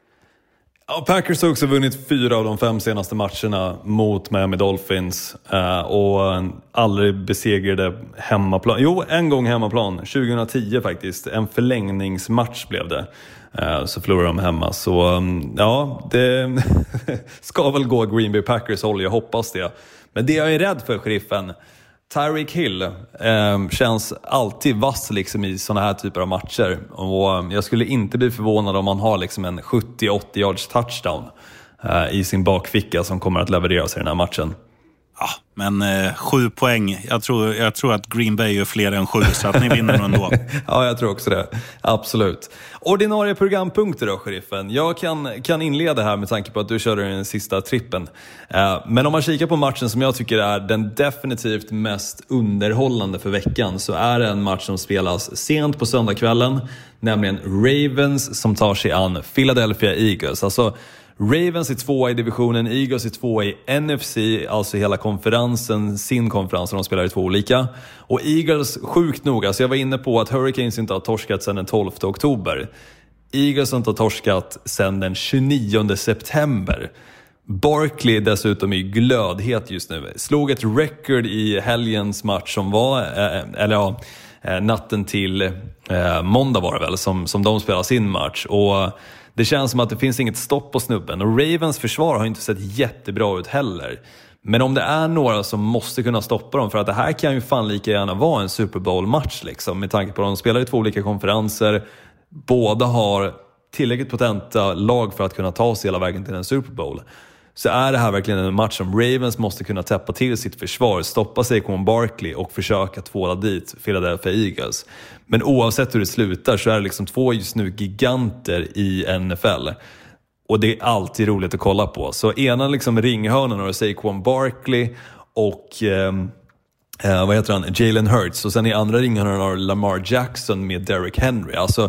[SPEAKER 3] Ja, Packers har också vunnit fyra av de fem senaste matcherna mot Miami Dolphins uh, och aldrig besegrade hemmaplan. Jo, en gång hemmaplan, tjugohundratio faktiskt. En förlängningsmatch blev det. Uh, så förlorade de hemma. Så um, ja, det ska väl gå Green Bay Packers håll, jag hoppas det. Men det jag är rädd för, sheriffen, Tyreek Hill eh, känns alltid vass liksom i såna här typer av matcher. Och eh, jag skulle inte bli förvånad om man har liksom en sjuttio åttio yards touchdown eh, i sin bakficka som kommer att levereras i den här matchen.
[SPEAKER 5] Ja, men eh, sju poäng. Jag tror, jag tror att Green Bay är fler än sju, så att ni vinner ändå.
[SPEAKER 3] Ja, jag tror också det. Absolut. Ordinarie programpunkter då, sheriffen. Jag kan, kan inleda här med tanke på att du körde den sista trippen. Eh, men om man kikar på matchen som jag tycker är den definitivt mest underhållande för veckan, så är det en match som spelas sent på söndagskvällen. Nämligen Ravens som tar sig an Philadelphia Eagles. Alltså Ravens är tvåa i divisionen, Eagles är tvåa i N F C, alltså hela konferensen, sin konferens, de spelar i två olika. Och Eagles, sjukt nog, alltså jag var inne på att Hurricanes inte har torskat sedan den tolfte oktober. Eagles har inte torskat sedan den tjugonionde september. Barkley dessutom är glödhet just nu. Slog ett record i helgens match som var, eller ja, natten till måndag var det väl, som, som de spelar sin match. Och det känns som att det finns inget stopp på snubben. Och Ravens försvar har inte sett jättebra ut heller. Men om det är några som måste kunna stoppa dem, för att det här kan ju fan lika gärna vara en Super Bowl-match liksom, med tanke på att de spelar i två olika konferenser. Båda har tillräckligt potenta lag för att kunna ta sig hela vägen till en Super Bowl. Så är det här verkligen en match som Ravens måste kunna täppa till sitt försvar, stoppa Saquon Barkley och försöka tvåla dit Philadelphia Eagles. Men oavsett hur det slutar så är det liksom två just nu giganter i N F L. Och det är alltid roligt att kolla på. Så ena liksom ringhörnan har Saquon Barkley och eh, eh, vad heter han? Jalen Hurts. Och sen i andra ringhörnan har Lamar Jackson med Derrick Henry. Alltså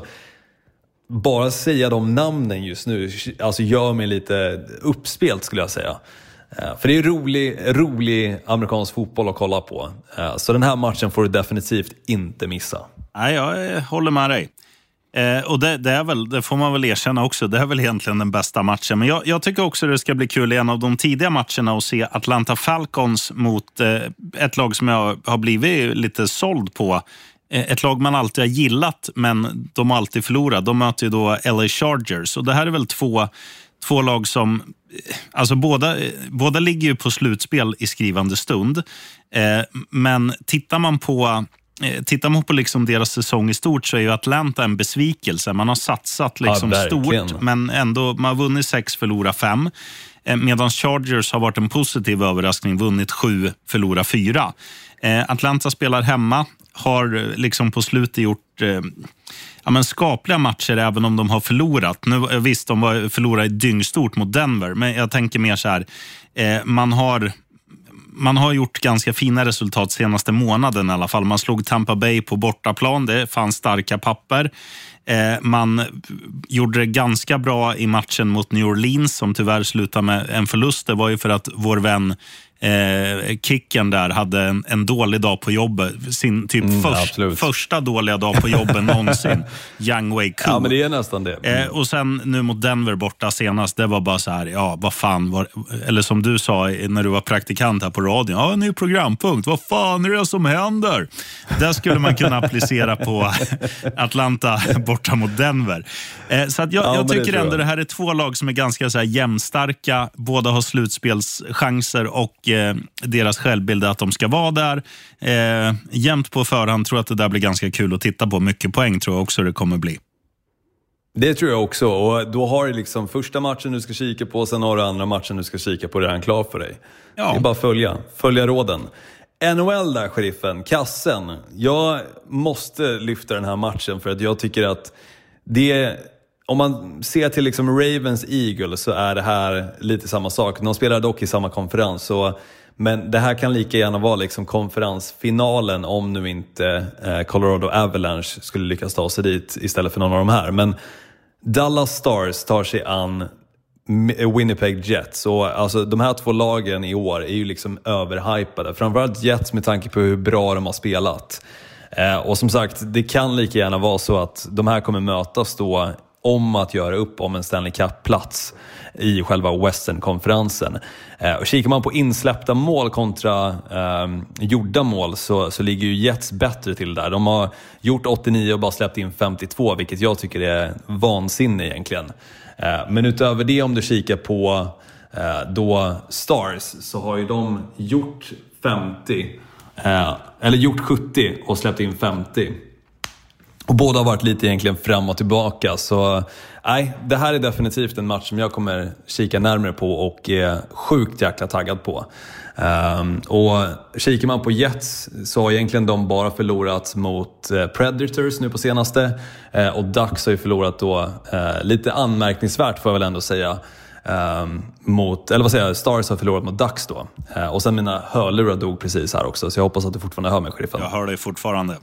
[SPEAKER 3] bara säga de namnen just nu alltså gör mig lite uppspelt, skulle jag säga. För det är rolig, rolig amerikansk fotboll att kolla på. Så den här matchen får du definitivt inte missa.
[SPEAKER 5] Nej, jag håller med dig. Eh, och det, det, är väl, det får man väl erkänna också. Det är väl egentligen den bästa matchen. Men jag, jag tycker också det ska bli kul i en av de tidiga matcherna att se Atlanta Falcons mot eh, ett lag som jag har blivit lite såld på. Eh, ett lag man alltid har gillat, men de har alltid förlorat. De möter ju då L A Chargers. Och det här är väl två, två lag som... Alltså båda, båda ligger ju på slutspel i skrivande stund. Eh, men tittar man på... Tittar man på liksom deras säsong i stort så är ju Atlanta en besvikelse. Man har satsat liksom
[SPEAKER 3] ja,
[SPEAKER 5] stort, men ändå man har vunnit sex, förlorat fem. Medan Chargers har varit en positiv överraskning, vunnit sju, förlorat fyra. Atlanta spelar hemma, har liksom på slutet gjort ja, men skapliga matcher även om de har förlorat. Nu, visst, de var förlorade dyngstort mot Denver, men jag tänker mer så här, man har... Man har gjort ganska fina resultat senaste månaden i alla fall. Man slog Tampa Bay på bortaplan, det fanns starka papper. Eh, man gjorde det ganska bra i matchen mot New Orleans som tyvärr slutade med en förlust. Det var ju för att vår vän eh, Kicken där hade en, en dålig dag på jobbet. Sin typ
[SPEAKER 3] mm,
[SPEAKER 5] först, första dåliga dag på jobben någonsin. Young Wei Koo.
[SPEAKER 3] Ja, men det är nästan det. Mm.
[SPEAKER 5] Eh, och sen nu mot Denver borta senast, det var bara så här, ja, vad fan var, eller som du sa när du var praktikant här på radion, ja, en ny programpunkt, vad fan är det som händer? Där skulle man kunna applicera på Atlanta borta mot Denver. Eh, så att jag,
[SPEAKER 3] ja,
[SPEAKER 5] jag tycker
[SPEAKER 3] det
[SPEAKER 5] ändå
[SPEAKER 3] jag.
[SPEAKER 5] det här är två lag som är ganska så här jämnstarka, båda har slutspelschanser och eh, deras självbild att de ska vara där. Eh, jämnt på förhand, tror att det där blir ganska kul att titta på. Mycket poäng tror jag också det kommer bli.
[SPEAKER 3] Det tror jag också, och då har du liksom första matchen du ska kika på, sen har du andra matchen du ska kika på redan klar för dig. Ja. Det är bara att följa, följa råden. N H L där, sheriffen, kassen. Jag måste lyfta den här matchen för att jag tycker att det, om man ser till liksom Ravens Eagles så är det här lite samma sak. De spelar dock i samma konferens, så, men det här kan lika gärna vara liksom konferensfinalen om nu inte eh, Colorado Avalanche skulle lyckas ta sig dit istället för någon av de här. Men Dallas Stars tar sig an Winnipeg Jets, och alltså de här två lagen i år är ju liksom överhypade, framförallt Jets med tanke på hur bra de har spelat. Eh, och som sagt, det kan lika gärna vara så att de här kommer mötas då om att göra upp om en Stanley Cup-plats i själva Western-konferensen. Eh, och kikar man på insläppta mål kontra eh, gjorda mål så, så ligger ju Jets bättre till där. De har gjort åttionio och bara släppt in femtiotvå, vilket jag tycker är vansinne egentligen. Eh, men utöver det, om du kikar på eh, då Stars, så har ju de gjort femtio, eh, eller gjort sjuttio och släppt in femtio. Och båda har varit lite egentligen fram och tillbaka. Så nej, det här är definitivt en match som jag kommer kika närmare på och är sjukt jäkla taggad på. Um, och kikar man på Jets så har egentligen de bara förlorat mot uh, Predators nu på senaste. Uh, och Ducks har ju förlorat då uh, lite anmärkningsvärt, får jag väl ändå säga. Um, mot, eller vad säger jag, Stars har förlorat mot Ducks då. Uh, och sen mina hörlurar dog precis här också, så jag hoppas att du fortfarande hör mig, sheriffen.
[SPEAKER 5] Jag hör dig fortfarande.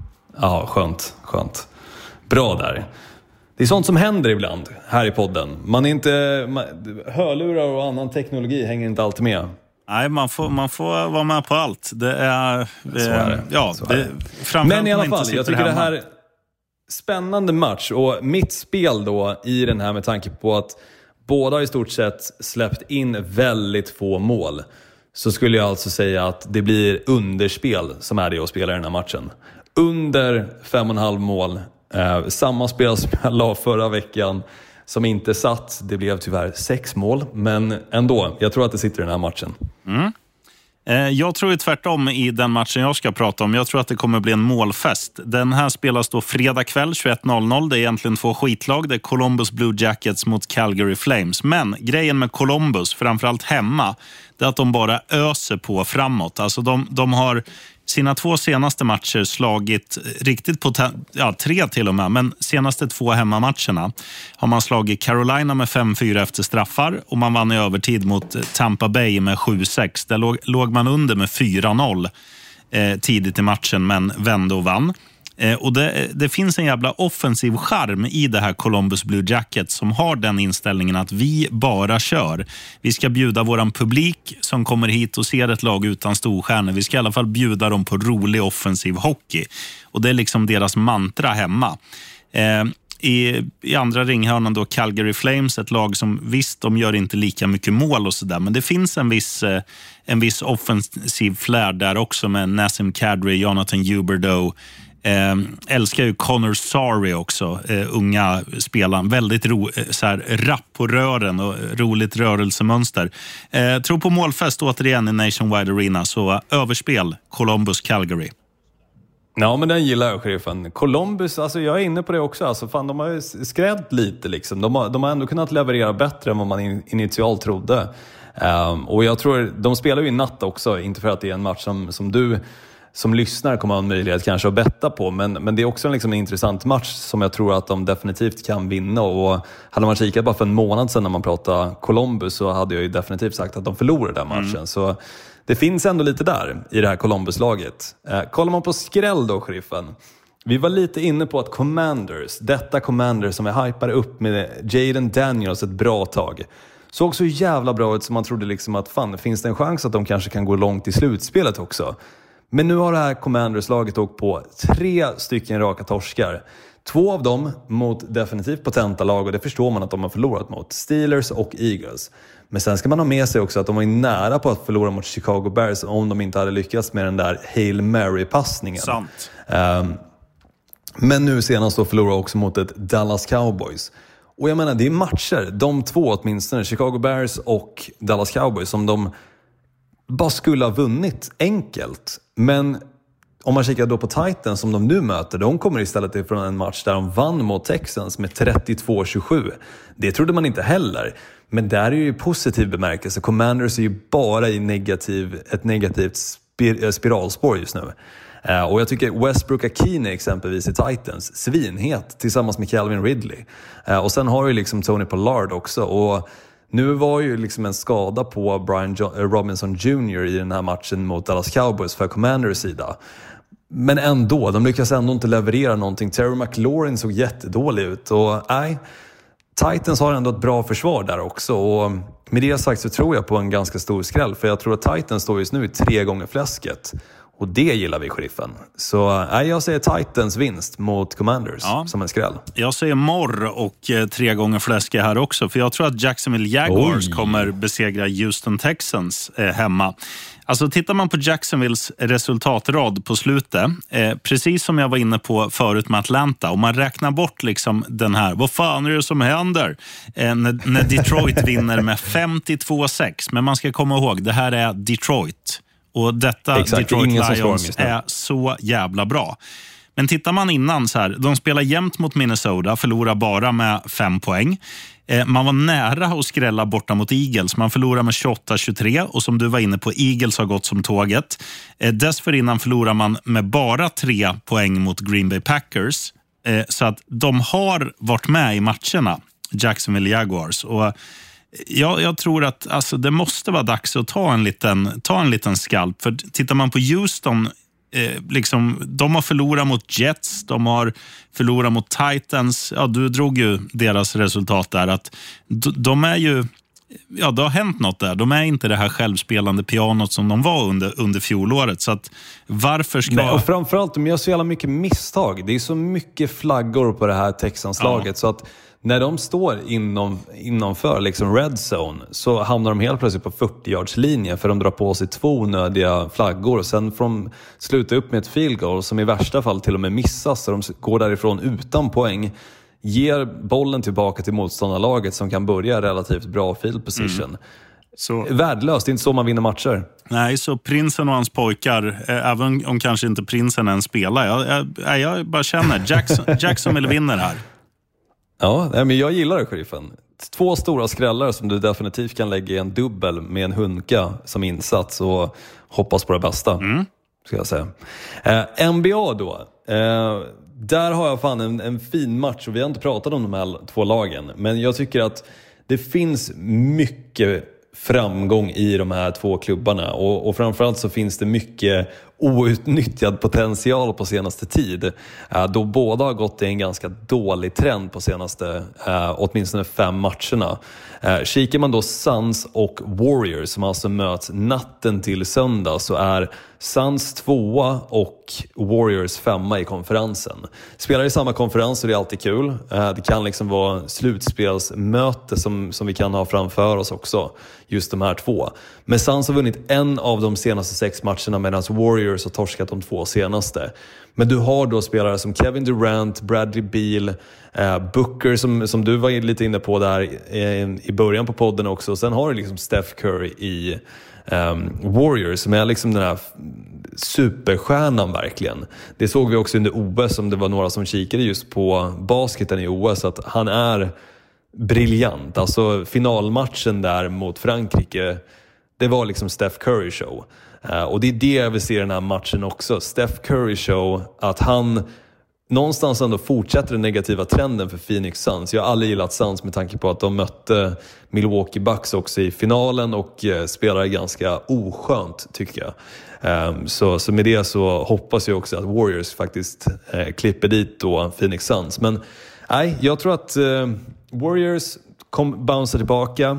[SPEAKER 3] Ja, skönt, skönt. Bra där. Det är sånt som händer ibland här i podden. Man är inte, man, hörlurar och annan teknologi hänger inte alltid med.
[SPEAKER 5] Nej, man får, man får vara med på allt. Det är... Eh,
[SPEAKER 3] Så är det.
[SPEAKER 5] Ja,
[SPEAKER 3] Så
[SPEAKER 5] det,
[SPEAKER 3] är det. Men i alla fall, jag tycker hemma. Det här är spännande match. Och mitt spel då i den här, med tanke på att båda i stort sett släppt in väldigt få mål, så skulle jag alltså säga att det blir underspel som är det att spela i den här matchen. Under fem och en halv mål. Eh, samma spel som jag la förra veckan som inte satt. Det blev tyvärr sex mål. Men ändå, jag tror att det sitter i den här matchen.
[SPEAKER 5] Mm. Eh, jag tror ju tvärtom i den matchen jag ska prata om. Jag tror att det kommer bli en målfest. Den här spelas då fredag kväll tjugoett noll noll. Det är egentligen två skitlag. Det är Columbus Blue Jackets mot Calgary Flames. Men grejen med Columbus, framförallt hemma, det är att de bara öser på framåt. Alltså de, de har sina två senaste matcher slagit riktigt på, ja, tre till och med, men senaste två hemmamatcherna har man slagit Carolina med fem fyra efter straffar, och man vann i övertid mot Tampa Bay med sju sex. Där låg, låg man under med fyra noll eh, tidigt i matchen, men vände och vann. Eh, och det, det finns en jävla offensiv charm i det här Columbus Blue Jackets som har den inställningen att vi bara kör. Vi ska bjuda våran publik som kommer hit och ser ett lag utan storstjärnor. Vi ska i alla fall bjuda dem på rolig offensiv hockey. Och det är liksom deras mantra hemma. Eh, I, I andra ringhörnan då Calgary Flames, ett lag som visst, de gör inte lika mycket mål och sådär, men det finns en viss, eh, en viss offensiv flär där också med Nazem Kadri, Jonathan Huberdeau. Eh, älskar ju Connor Sarri också, eh, unga spelaren, väldigt ro, eh, så här, rapp på rören och roligt rörelsemönster. Eh, tror på målfest återigen i Nationwide Arena, så överspel Columbus Calgary.
[SPEAKER 3] Ja, men den gillar jag, sheriffen. Columbus, alltså jag är inne på det också. Alltså, fan, de har ju skrämt lite liksom. De har, de har ändå kunnat leverera bättre än vad man in, initialt trodde. Um, och jag tror, de spelar ju i natt också. Inte för att det är en match som, som du som lyssnar kommer ha en möjlighet kanske att betta på. Men, men det är också en, liksom, en intressant match som jag tror att de definitivt kan vinna. Och hade man kikat bara för en månad sedan när man pratade Columbus, så hade jag ju definitivt sagt att de förlorar den matchen. Mm. Så det finns ändå lite där i det här Columbus-laget. Eh, kollar man på skräll då, sheriffen. Vi var lite inne på att Commanders, detta Commanders som vi hypade upp med Jaden Daniels ett bra tag, såg så jävla bra ut som man trodde liksom att fan, finns det en chans att de kanske kan gå långt i slutspelet också. Men nu har det här Commanders-laget åkt på tre stycken raka torskar. Två av dem mot definitivt potenta lag, och det förstår man att de har förlorat mot Steelers och Eagles. Men sen ska man ha med sig också att de var nära på att förlora mot Chicago Bears om de inte hade lyckats med den där Hail Mary-passningen.
[SPEAKER 5] Sant.
[SPEAKER 3] Um, men nu senast då förlorade också mot ett Dallas Cowboys. Och jag menar, det är matcher, de två åtminstone, Chicago Bears och Dallas Cowboys, som de bara skulle ha vunnit enkelt. Men om man kikar då på Titans som de nu möter, de kommer istället ifrån en match där de vann mot Texans med trettiotvå tjugosju. Det trodde man inte heller. Men där är det ju positiv bemärkelse. Commanders är ju bara i negativ, ett negativt spir- spiralspår just nu. Uh, och jag tycker Westbrook Akine exempelvis i Titans, svinhet tillsammans med Calvin Ridley. Uh, och sen har ju liksom Tony Pollard också. Och nu var ju liksom en skada på Brian jo- Robinson junior i den här matchen mot Dallas Cowboys för Commanders sida. Men ändå, de lyckas ändå inte leverera någonting. Terry McLaurin såg jättedålig ut. Och nej, Titans har ändå ett bra försvar där också. Och med det sagt så tror jag på en ganska stor skräll. För jag tror att Titans står just nu i tre gånger fläsket. Och det gillar vi, sheriffen. Så nej, jag säger Titans vinst mot Commanders, ja, som en skräll.
[SPEAKER 5] Jag säger morr och eh, tre gånger fläske här också. För jag tror att Jacksonville Jaguars Oj. kommer besegra Houston Texans eh, hemma. Alltså tittar man på Jacksonvilles resultatrad på slutet, eh, precis som jag var inne på förut med Atlanta, och man räknar bort liksom den här, vad fan är det som händer? Eh, när, när Detroit vinner med femtiotvå sex. Men man ska komma ihåg, det här är Detroit. Och detta Exakt, Detroit Lions är så jävla bra. Men tittar man innan så här, de spelar jämnt mot Minnesota, förlorar bara med fem poäng. Eh, man var nära att skrälla borta mot Eagles. Man förlorar med tjugoåtta tjugotre, och som du var inne på, Eagles har gått som tåget. Eh, dessförinnan förlorar man med bara tre poäng mot Green Bay Packers. Eh, så att de har varit med i matcherna, Jacksonville Jaguars. Och Jag, jag tror att alltså, det måste vara dags att ta en liten, ta en liten skalp. För tittar man på Houston, eh, liksom, de har förlorat mot Jets, de har förlorat mot Titans. Ja, du drog ju deras resultat där. Att de, de är ju, ja, det har hänt något där. De är inte det här självspelande pianot som de var under, under fjolåret. Så att varför ska...
[SPEAKER 3] Nej, och framförallt, de gör så jävla mycket misstag. Det är så mycket flaggor på det här Texans-laget, ja. Så att när de står inom, innanför liksom red zone, så hamnar de helt plötsligt på fyrtio-yardslinjen för de drar på sig två onödiga flaggor. Och sen får de sluta upp med ett field goal som i värsta fall till och med missas, så de går därifrån utan poäng. Ger bollen tillbaka till motståndarlaget som kan börja relativt bra field position. Mm. Så värdelöst, det är inte så man vinner matcher.
[SPEAKER 5] Nej, så prinsen och hans pojkar, även om kanske inte prinsen än spelar, jag, jag, jag bara känner Jackson, Jackson vill vinna här.
[SPEAKER 3] Ja, men jag gillar det, sheriffen. Två stora skrällar som du definitivt kan lägga i en dubbel med en hunka som insats och hoppas på det bästa, mm. ska jag säga. Eh, N B A då. Eh, där har jag fan en, en fin match, och vi har inte pratat om de här två lagen. Men jag tycker att det finns mycket framgång i de här två klubbarna. Och, och framförallt så finns det mycket outnyttjad potential på senaste tid. Då båda har gått i en ganska dålig trend på senaste eh, åtminstone fem matcherna. Eh, kikar man då Suns och Warriors som alltså möts natten till söndag, så är Suns tvåa och Warriors femma i konferensen. Spelar i samma konferens så det är alltid kul. Eh, det kan liksom vara slutspelsmöte som, som vi kan ha framför oss också. Just de här två. Men Suns har vunnit en av de senaste sex matcherna medan Warriors har torskat de två senaste. Men du har då spelare som Kevin Durant, Bradley Beal, eh, Booker som, som du var lite inne på där i, i början på podden också. Sen har du liksom Steph Curry i um, Warriors som är liksom den här superstjärnan verkligen. Det såg vi också under O S, som det var några som kikade just på basketen i O S, att han är briljant. Alltså finalmatchen där mot Frankrike, det var liksom Steph Curry show. Uh, och det är det jag vill se i den här matchen också. Steph Curry show, att han någonstans ändå fortsätter den negativa trenden för Phoenix Suns. Jag har aldrig gillat Suns med tanke på att de mötte Milwaukee Bucks också i finalen och uh, spelar ganska oskönt tycker jag. Um, så, så med det så hoppas jag också att Warriors faktiskt uh, klipper dit då Phoenix Suns. Men nej, jag tror att uh, Warriors kom bounce tillbaka.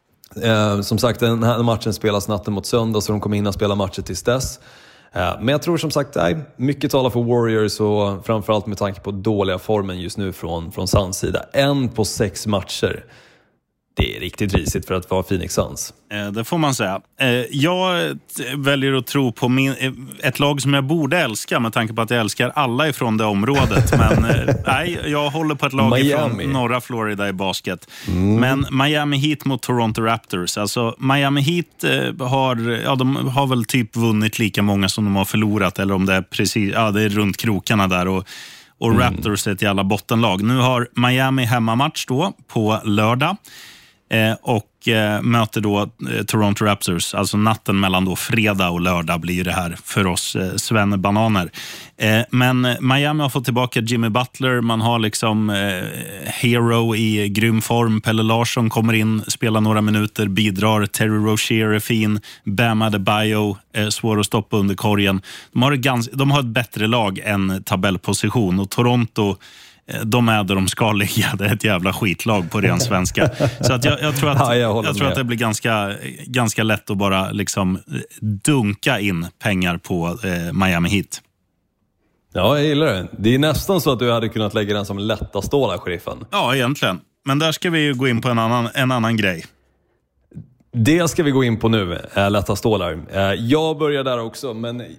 [SPEAKER 3] Eh, som sagt, den här matchen spelas natten mot söndag, så de kommer hinna spela matcher tills dess. Eh, men jag tror som sagt, nej, mycket talar för Warriors, och framförallt med tanke på dåliga formen just nu från, från Suns sida. En på sex matcher. Det är riktigt risigt för att vara Phoenix Suns.
[SPEAKER 5] Eh, det får man säga. Eh, jag väljer att tro på min, eh, ett lag som jag borde älska med tanke på att jag älskar alla ifrån det området. Men eh, nej, jag håller på ett lag
[SPEAKER 3] Miami.
[SPEAKER 5] från norra Florida i basket. Mm. Men Miami Heat mot Toronto Raptors. Alltså Miami Heat eh, har, ja, de har väl typ vunnit lika många som de har förlorat. Eller om det är precis, ja, det är runt krokarna där. Och Och mm. Raptors är ett jävla bottenlag. Nu har Miami hemmamatch då på lördag. Eh, och eh, möter då eh, Toronto Raptors. Alltså natten mellan då fredag och lördag blir det här för oss eh, svennebananer. Eh, men Miami har fått tillbaka Jimmy Butler. Man har liksom eh, Hero i grym form. Pelle Larsson kommer in, spelar några minuter, bidrar. Terry Rozier är fin. Bam Adebayo, eh, svår att stoppa under korgen. De har, ett gans- de har ett bättre lag än tabellposition. Och Toronto, de är där de ska ligga. Det är ett jävla skitlag på ren svenska. Så att jag, jag tror, att, ja, jag jag tror att det blir ganska, ganska lätt att bara liksom dunka in pengar på eh, Miami Heat.
[SPEAKER 3] Ja, jag gillar det. Det är nästan så att du hade kunnat lägga den som lätta stålar, sheriffen.
[SPEAKER 5] Ja, egentligen. Men där ska vi ju gå in på en annan, en annan grej.
[SPEAKER 3] Det ska vi gå in på nu, äh, lätta stålar. Äh, jag börjar där också, men äh,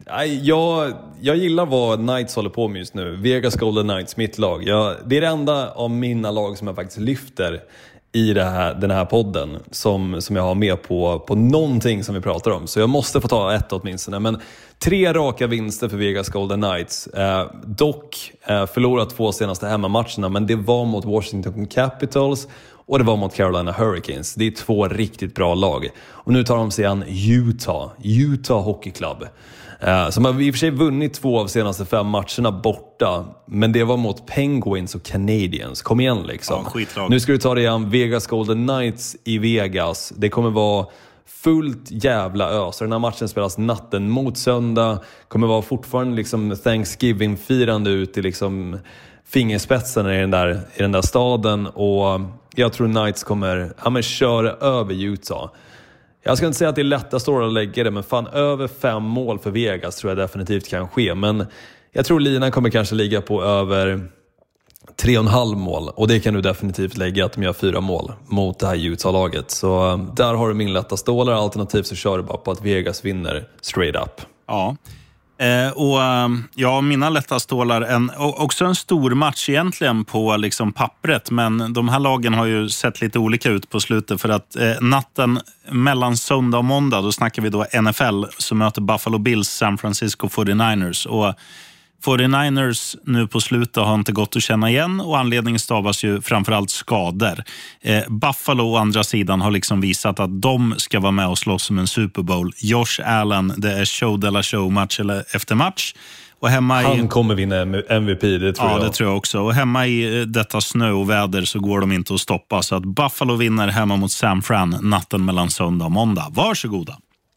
[SPEAKER 3] jag, jag gillar vad Knights håller på med just nu. Vegas Golden Knights, mitt lag. Jag, det är det enda av mina lag som jag faktiskt lyfter i det här, den här podden som, som jag har med på, på någonting som vi pratar om. Så jag måste få ta ett åtminstone. Men tre raka vinster för Vegas Golden Knights. Eh, dock eh, förlorat två senaste hemmamatcherna, men det var mot Washington Capitals och det var mot Carolina Hurricanes. Det är två riktigt bra lag. Och nu tar de sig an Utah. Utah Hockey Club. Uh, som har i och för sig vunnit två av senaste fem matcherna borta. Men det var mot Penguins och Canadiens. Kom igen liksom.
[SPEAKER 5] Ja, skitlag.
[SPEAKER 3] Nu ska du ta dig an Vegas Golden Knights i Vegas. Det kommer vara fullt jävla ös. Den här matchen spelas natten mot söndag. Kommer vara fortfarande liksom Thanksgiving-firande ut i liksom fingerspetsen i den där, i den där staden. Och jag tror Knights kommer ja, men köra över Utah. Jag ska inte säga att det är lättast att lägga det, men fan över fem mål för Vegas tror jag definitivt kan ske. Men jag tror linan kommer kanske ligga på över tre och en halv mål. Och det kan du definitivt lägga att de gör fyra mål mot det här Utah-laget. Så där har du min lätta stålar. Alternativt så kör du bara på att Vegas vinner straight up.
[SPEAKER 5] Ja. Eh, och ja, mina lätta stålar en, och också en stor match egentligen på liksom pappret, men de här lagen har ju sett lite olika ut på slutet för att eh, natten mellan söndag och måndag, då snackar vi då N F L, så möter Buffalo Bills San Francisco fyrtionioers, och fyrtionioers nu på slutet har inte gått att känna igen, och anledningen stavas ju framförallt skador. Eh, Buffalo å andra sidan har liksom visat att de ska vara med och slåss om en Super Bowl. Josh Allen, det är show de la show match eller efter match. Och hemma i,
[SPEAKER 3] han kommer vinna M V P, det tror
[SPEAKER 5] ja,
[SPEAKER 3] jag.
[SPEAKER 5] Ja, det tror jag också. Och hemma i detta snö och väder så går de inte att stoppa. Så att Buffalo vinner hemma mot San Fran natten mellan söndag och måndag. Varsågoda.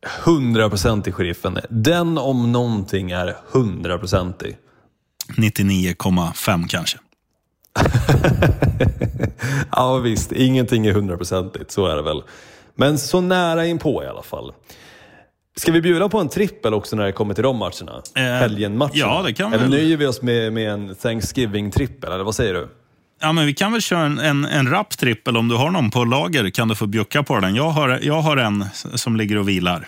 [SPEAKER 3] hundra procent i sheriffen. Den om någonting är hundra procent i.
[SPEAKER 5] nittionio komma fem kanske.
[SPEAKER 3] Ja visst, ingenting är hundra procentigt, så är det väl. Men så nära in på i alla fall. Ska vi bjuda på en trippel också när det kommer till de matcherna? Eh, Helgen-matcherna?
[SPEAKER 5] Ja, det kan vi.
[SPEAKER 3] Eller nöjer vi oss med, med en Thanksgiving-trippel, eller vad säger du?
[SPEAKER 5] Ja, men vi kan väl köra en, en, en rapp trippel. Om du har någon på lager kan du få bjucka på den. Jag har, jag har en som ligger och vilar.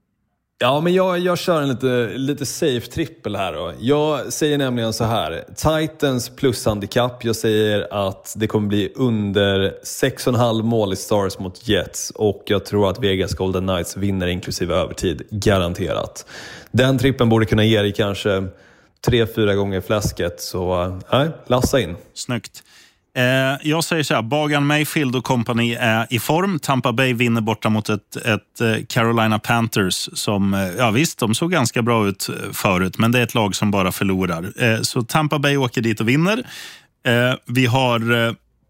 [SPEAKER 3] Ja, men jag, jag kör en lite, lite safe trippel här då. Jag säger nämligen så här. Titans plus handikapp. Jag säger att det kommer bli under sex komma fem mål i Stars mot Jets. Och jag tror att Vegas Golden Knights vinner inklusive övertid. Garanterat. Den trippen borde kunna ge dig kanske tre, fyra gånger fläsket. Så nej, lassa in.
[SPEAKER 5] Snyggt. Eh, jag säger så här, Bagan Mayfield och kompani är i form. Tampa Bay vinner borta mot ett, ett eh, Carolina Panthers som, eh, ja visst, de såg ganska bra ut förut, men det är ett lag som bara förlorar. Eh, så Tampa Bay åker dit och vinner. Eh, vi har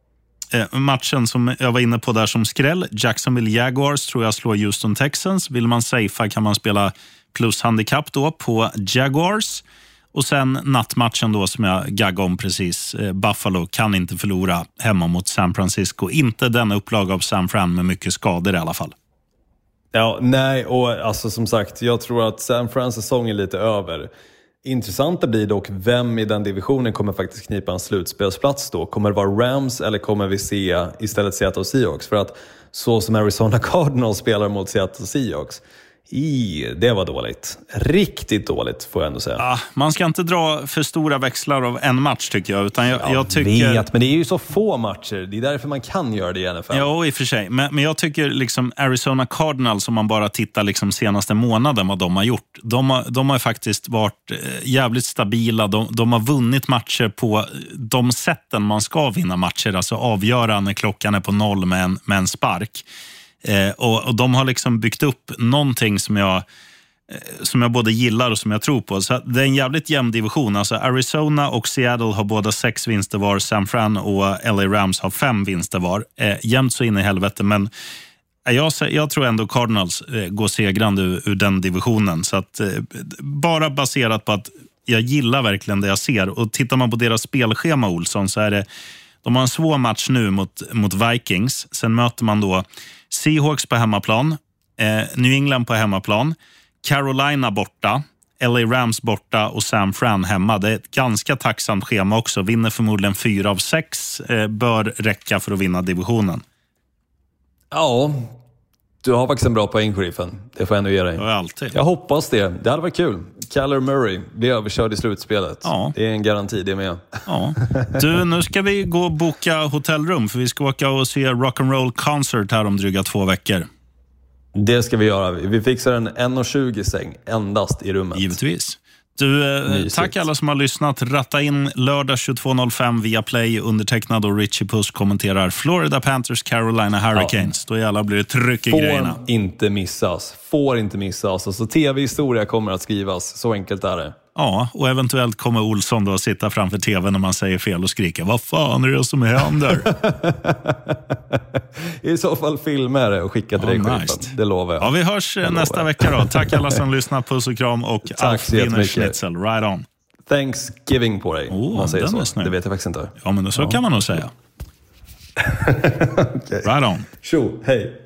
[SPEAKER 5] eh, matchen som jag var inne på där som skräll. Jacksonville Jaguars tror jag slår Houston Texans. Vill man safea kan man spela plus handikapp då på Jaguars. Och sen nattmatchen då som jag gaggade om precis. Buffalo kan inte förlora hemma mot San Francisco. Inte denna upplag av San Fran med mycket skador i alla fall.
[SPEAKER 3] Ja, nej, och alltså som sagt, jag tror att San Frans säsong är lite över. Intressant det blir dock vem i den divisionen kommer faktiskt knipa en slutspelsplats då. Kommer det vara Rams eller kommer vi se istället Seattle Seahawks? För att så som Arizona Cardinals spelar mot Seattle Seahawks, I, det var dåligt. Riktigt dåligt får jag ändå säga.
[SPEAKER 5] Ja, man ska inte dra för stora växlar av en match tycker jag. Utan jag,
[SPEAKER 3] jag,
[SPEAKER 5] jag tycker...
[SPEAKER 3] vet, men det är ju så få matcher. Det är därför man kan göra det i N F L.
[SPEAKER 5] Ja, i och för sig. Men, men jag tycker liksom Arizona Cardinals, om man bara tittar liksom senaste månaden vad de har gjort. De har, de har faktiskt varit jävligt stabila. De, de har vunnit matcher på de sätten man ska vinna matcher. Alltså avgöra när klockan är på noll med en, med en spark. Eh, och, och de har liksom byggt upp någonting som jag, eh, som jag både gillar och som jag tror på. Så det är en jävligt jämn division. Alltså Arizona och Seattle har båda sex vinster var. San Fran och L A Rams har fem vinster var. Eh, jämnt så in i helvete. Men eh, jag, jag tror ändå Cardinals eh, går segrande ur, ur den divisionen. Så att, eh, bara baserat på att jag gillar verkligen det jag ser. Och tittar man på deras spelschema, Olsson, så är det... De har en svår match nu mot, mot Vikings. Sen möter man då Seahawks på hemmaplan, eh, New England på hemmaplan, Carolina borta, L A Rams borta och San Fran hemma. Det är ett ganska tacksamt schema också. Vinner förmodligen fyra av sex. Eh, bör räcka för att vinna divisionen.
[SPEAKER 3] Ja, du har faktiskt en bra poäng, sheriffen. Det får jag ändå ge dig.
[SPEAKER 5] Ja, alltid.
[SPEAKER 3] Jag hoppas det. Det hade varit kul. Kyler Murray blir överkörd i slutspelet.
[SPEAKER 5] Ja.
[SPEAKER 3] Det är en garanti, det med.
[SPEAKER 5] Ja. Du, nu ska vi gå och boka hotellrum för vi ska åka och se Rock'n'Roll Concert här om dryga två veckor.
[SPEAKER 3] Det ska vi göra. Vi fixar en en och tjugo säng endast i rummet.
[SPEAKER 5] Givetvis. Du, eh, tack alla som har lyssnat. Ratta in lördag tjugotvå noll fem via Play. Undertecknad och Richie Puss kommenterar Florida Panthers, Carolina Hurricanes. Ja. Då jävla blir det tryck i
[SPEAKER 3] Får
[SPEAKER 5] grejerna.
[SPEAKER 3] Får inte missas. Får inte missas. Alltså, tv-historia kommer att skrivas. Så enkelt är det.
[SPEAKER 5] Ja, och eventuellt kommer Olsson då att sitta framför tvn när man säger fel och skrika. Vad fan är det som händer?
[SPEAKER 3] I så fall filma det och skicka till dig,
[SPEAKER 5] oh,
[SPEAKER 3] nice. Det lovar jag.
[SPEAKER 5] Ja, vi hörs jag nästa lovar. vecka då. Tack alla som lyssnar. Puss och kram och Alf Wiener Schnitzel. Right on.
[SPEAKER 3] Thanksgiving på dig.
[SPEAKER 5] Oh,
[SPEAKER 3] man säger
[SPEAKER 5] så.
[SPEAKER 3] så. Det vet jag faktiskt inte.
[SPEAKER 5] Ja, men så ja. kan man nog säga.
[SPEAKER 3] Okay.
[SPEAKER 5] Right on.
[SPEAKER 3] Tjo, hej.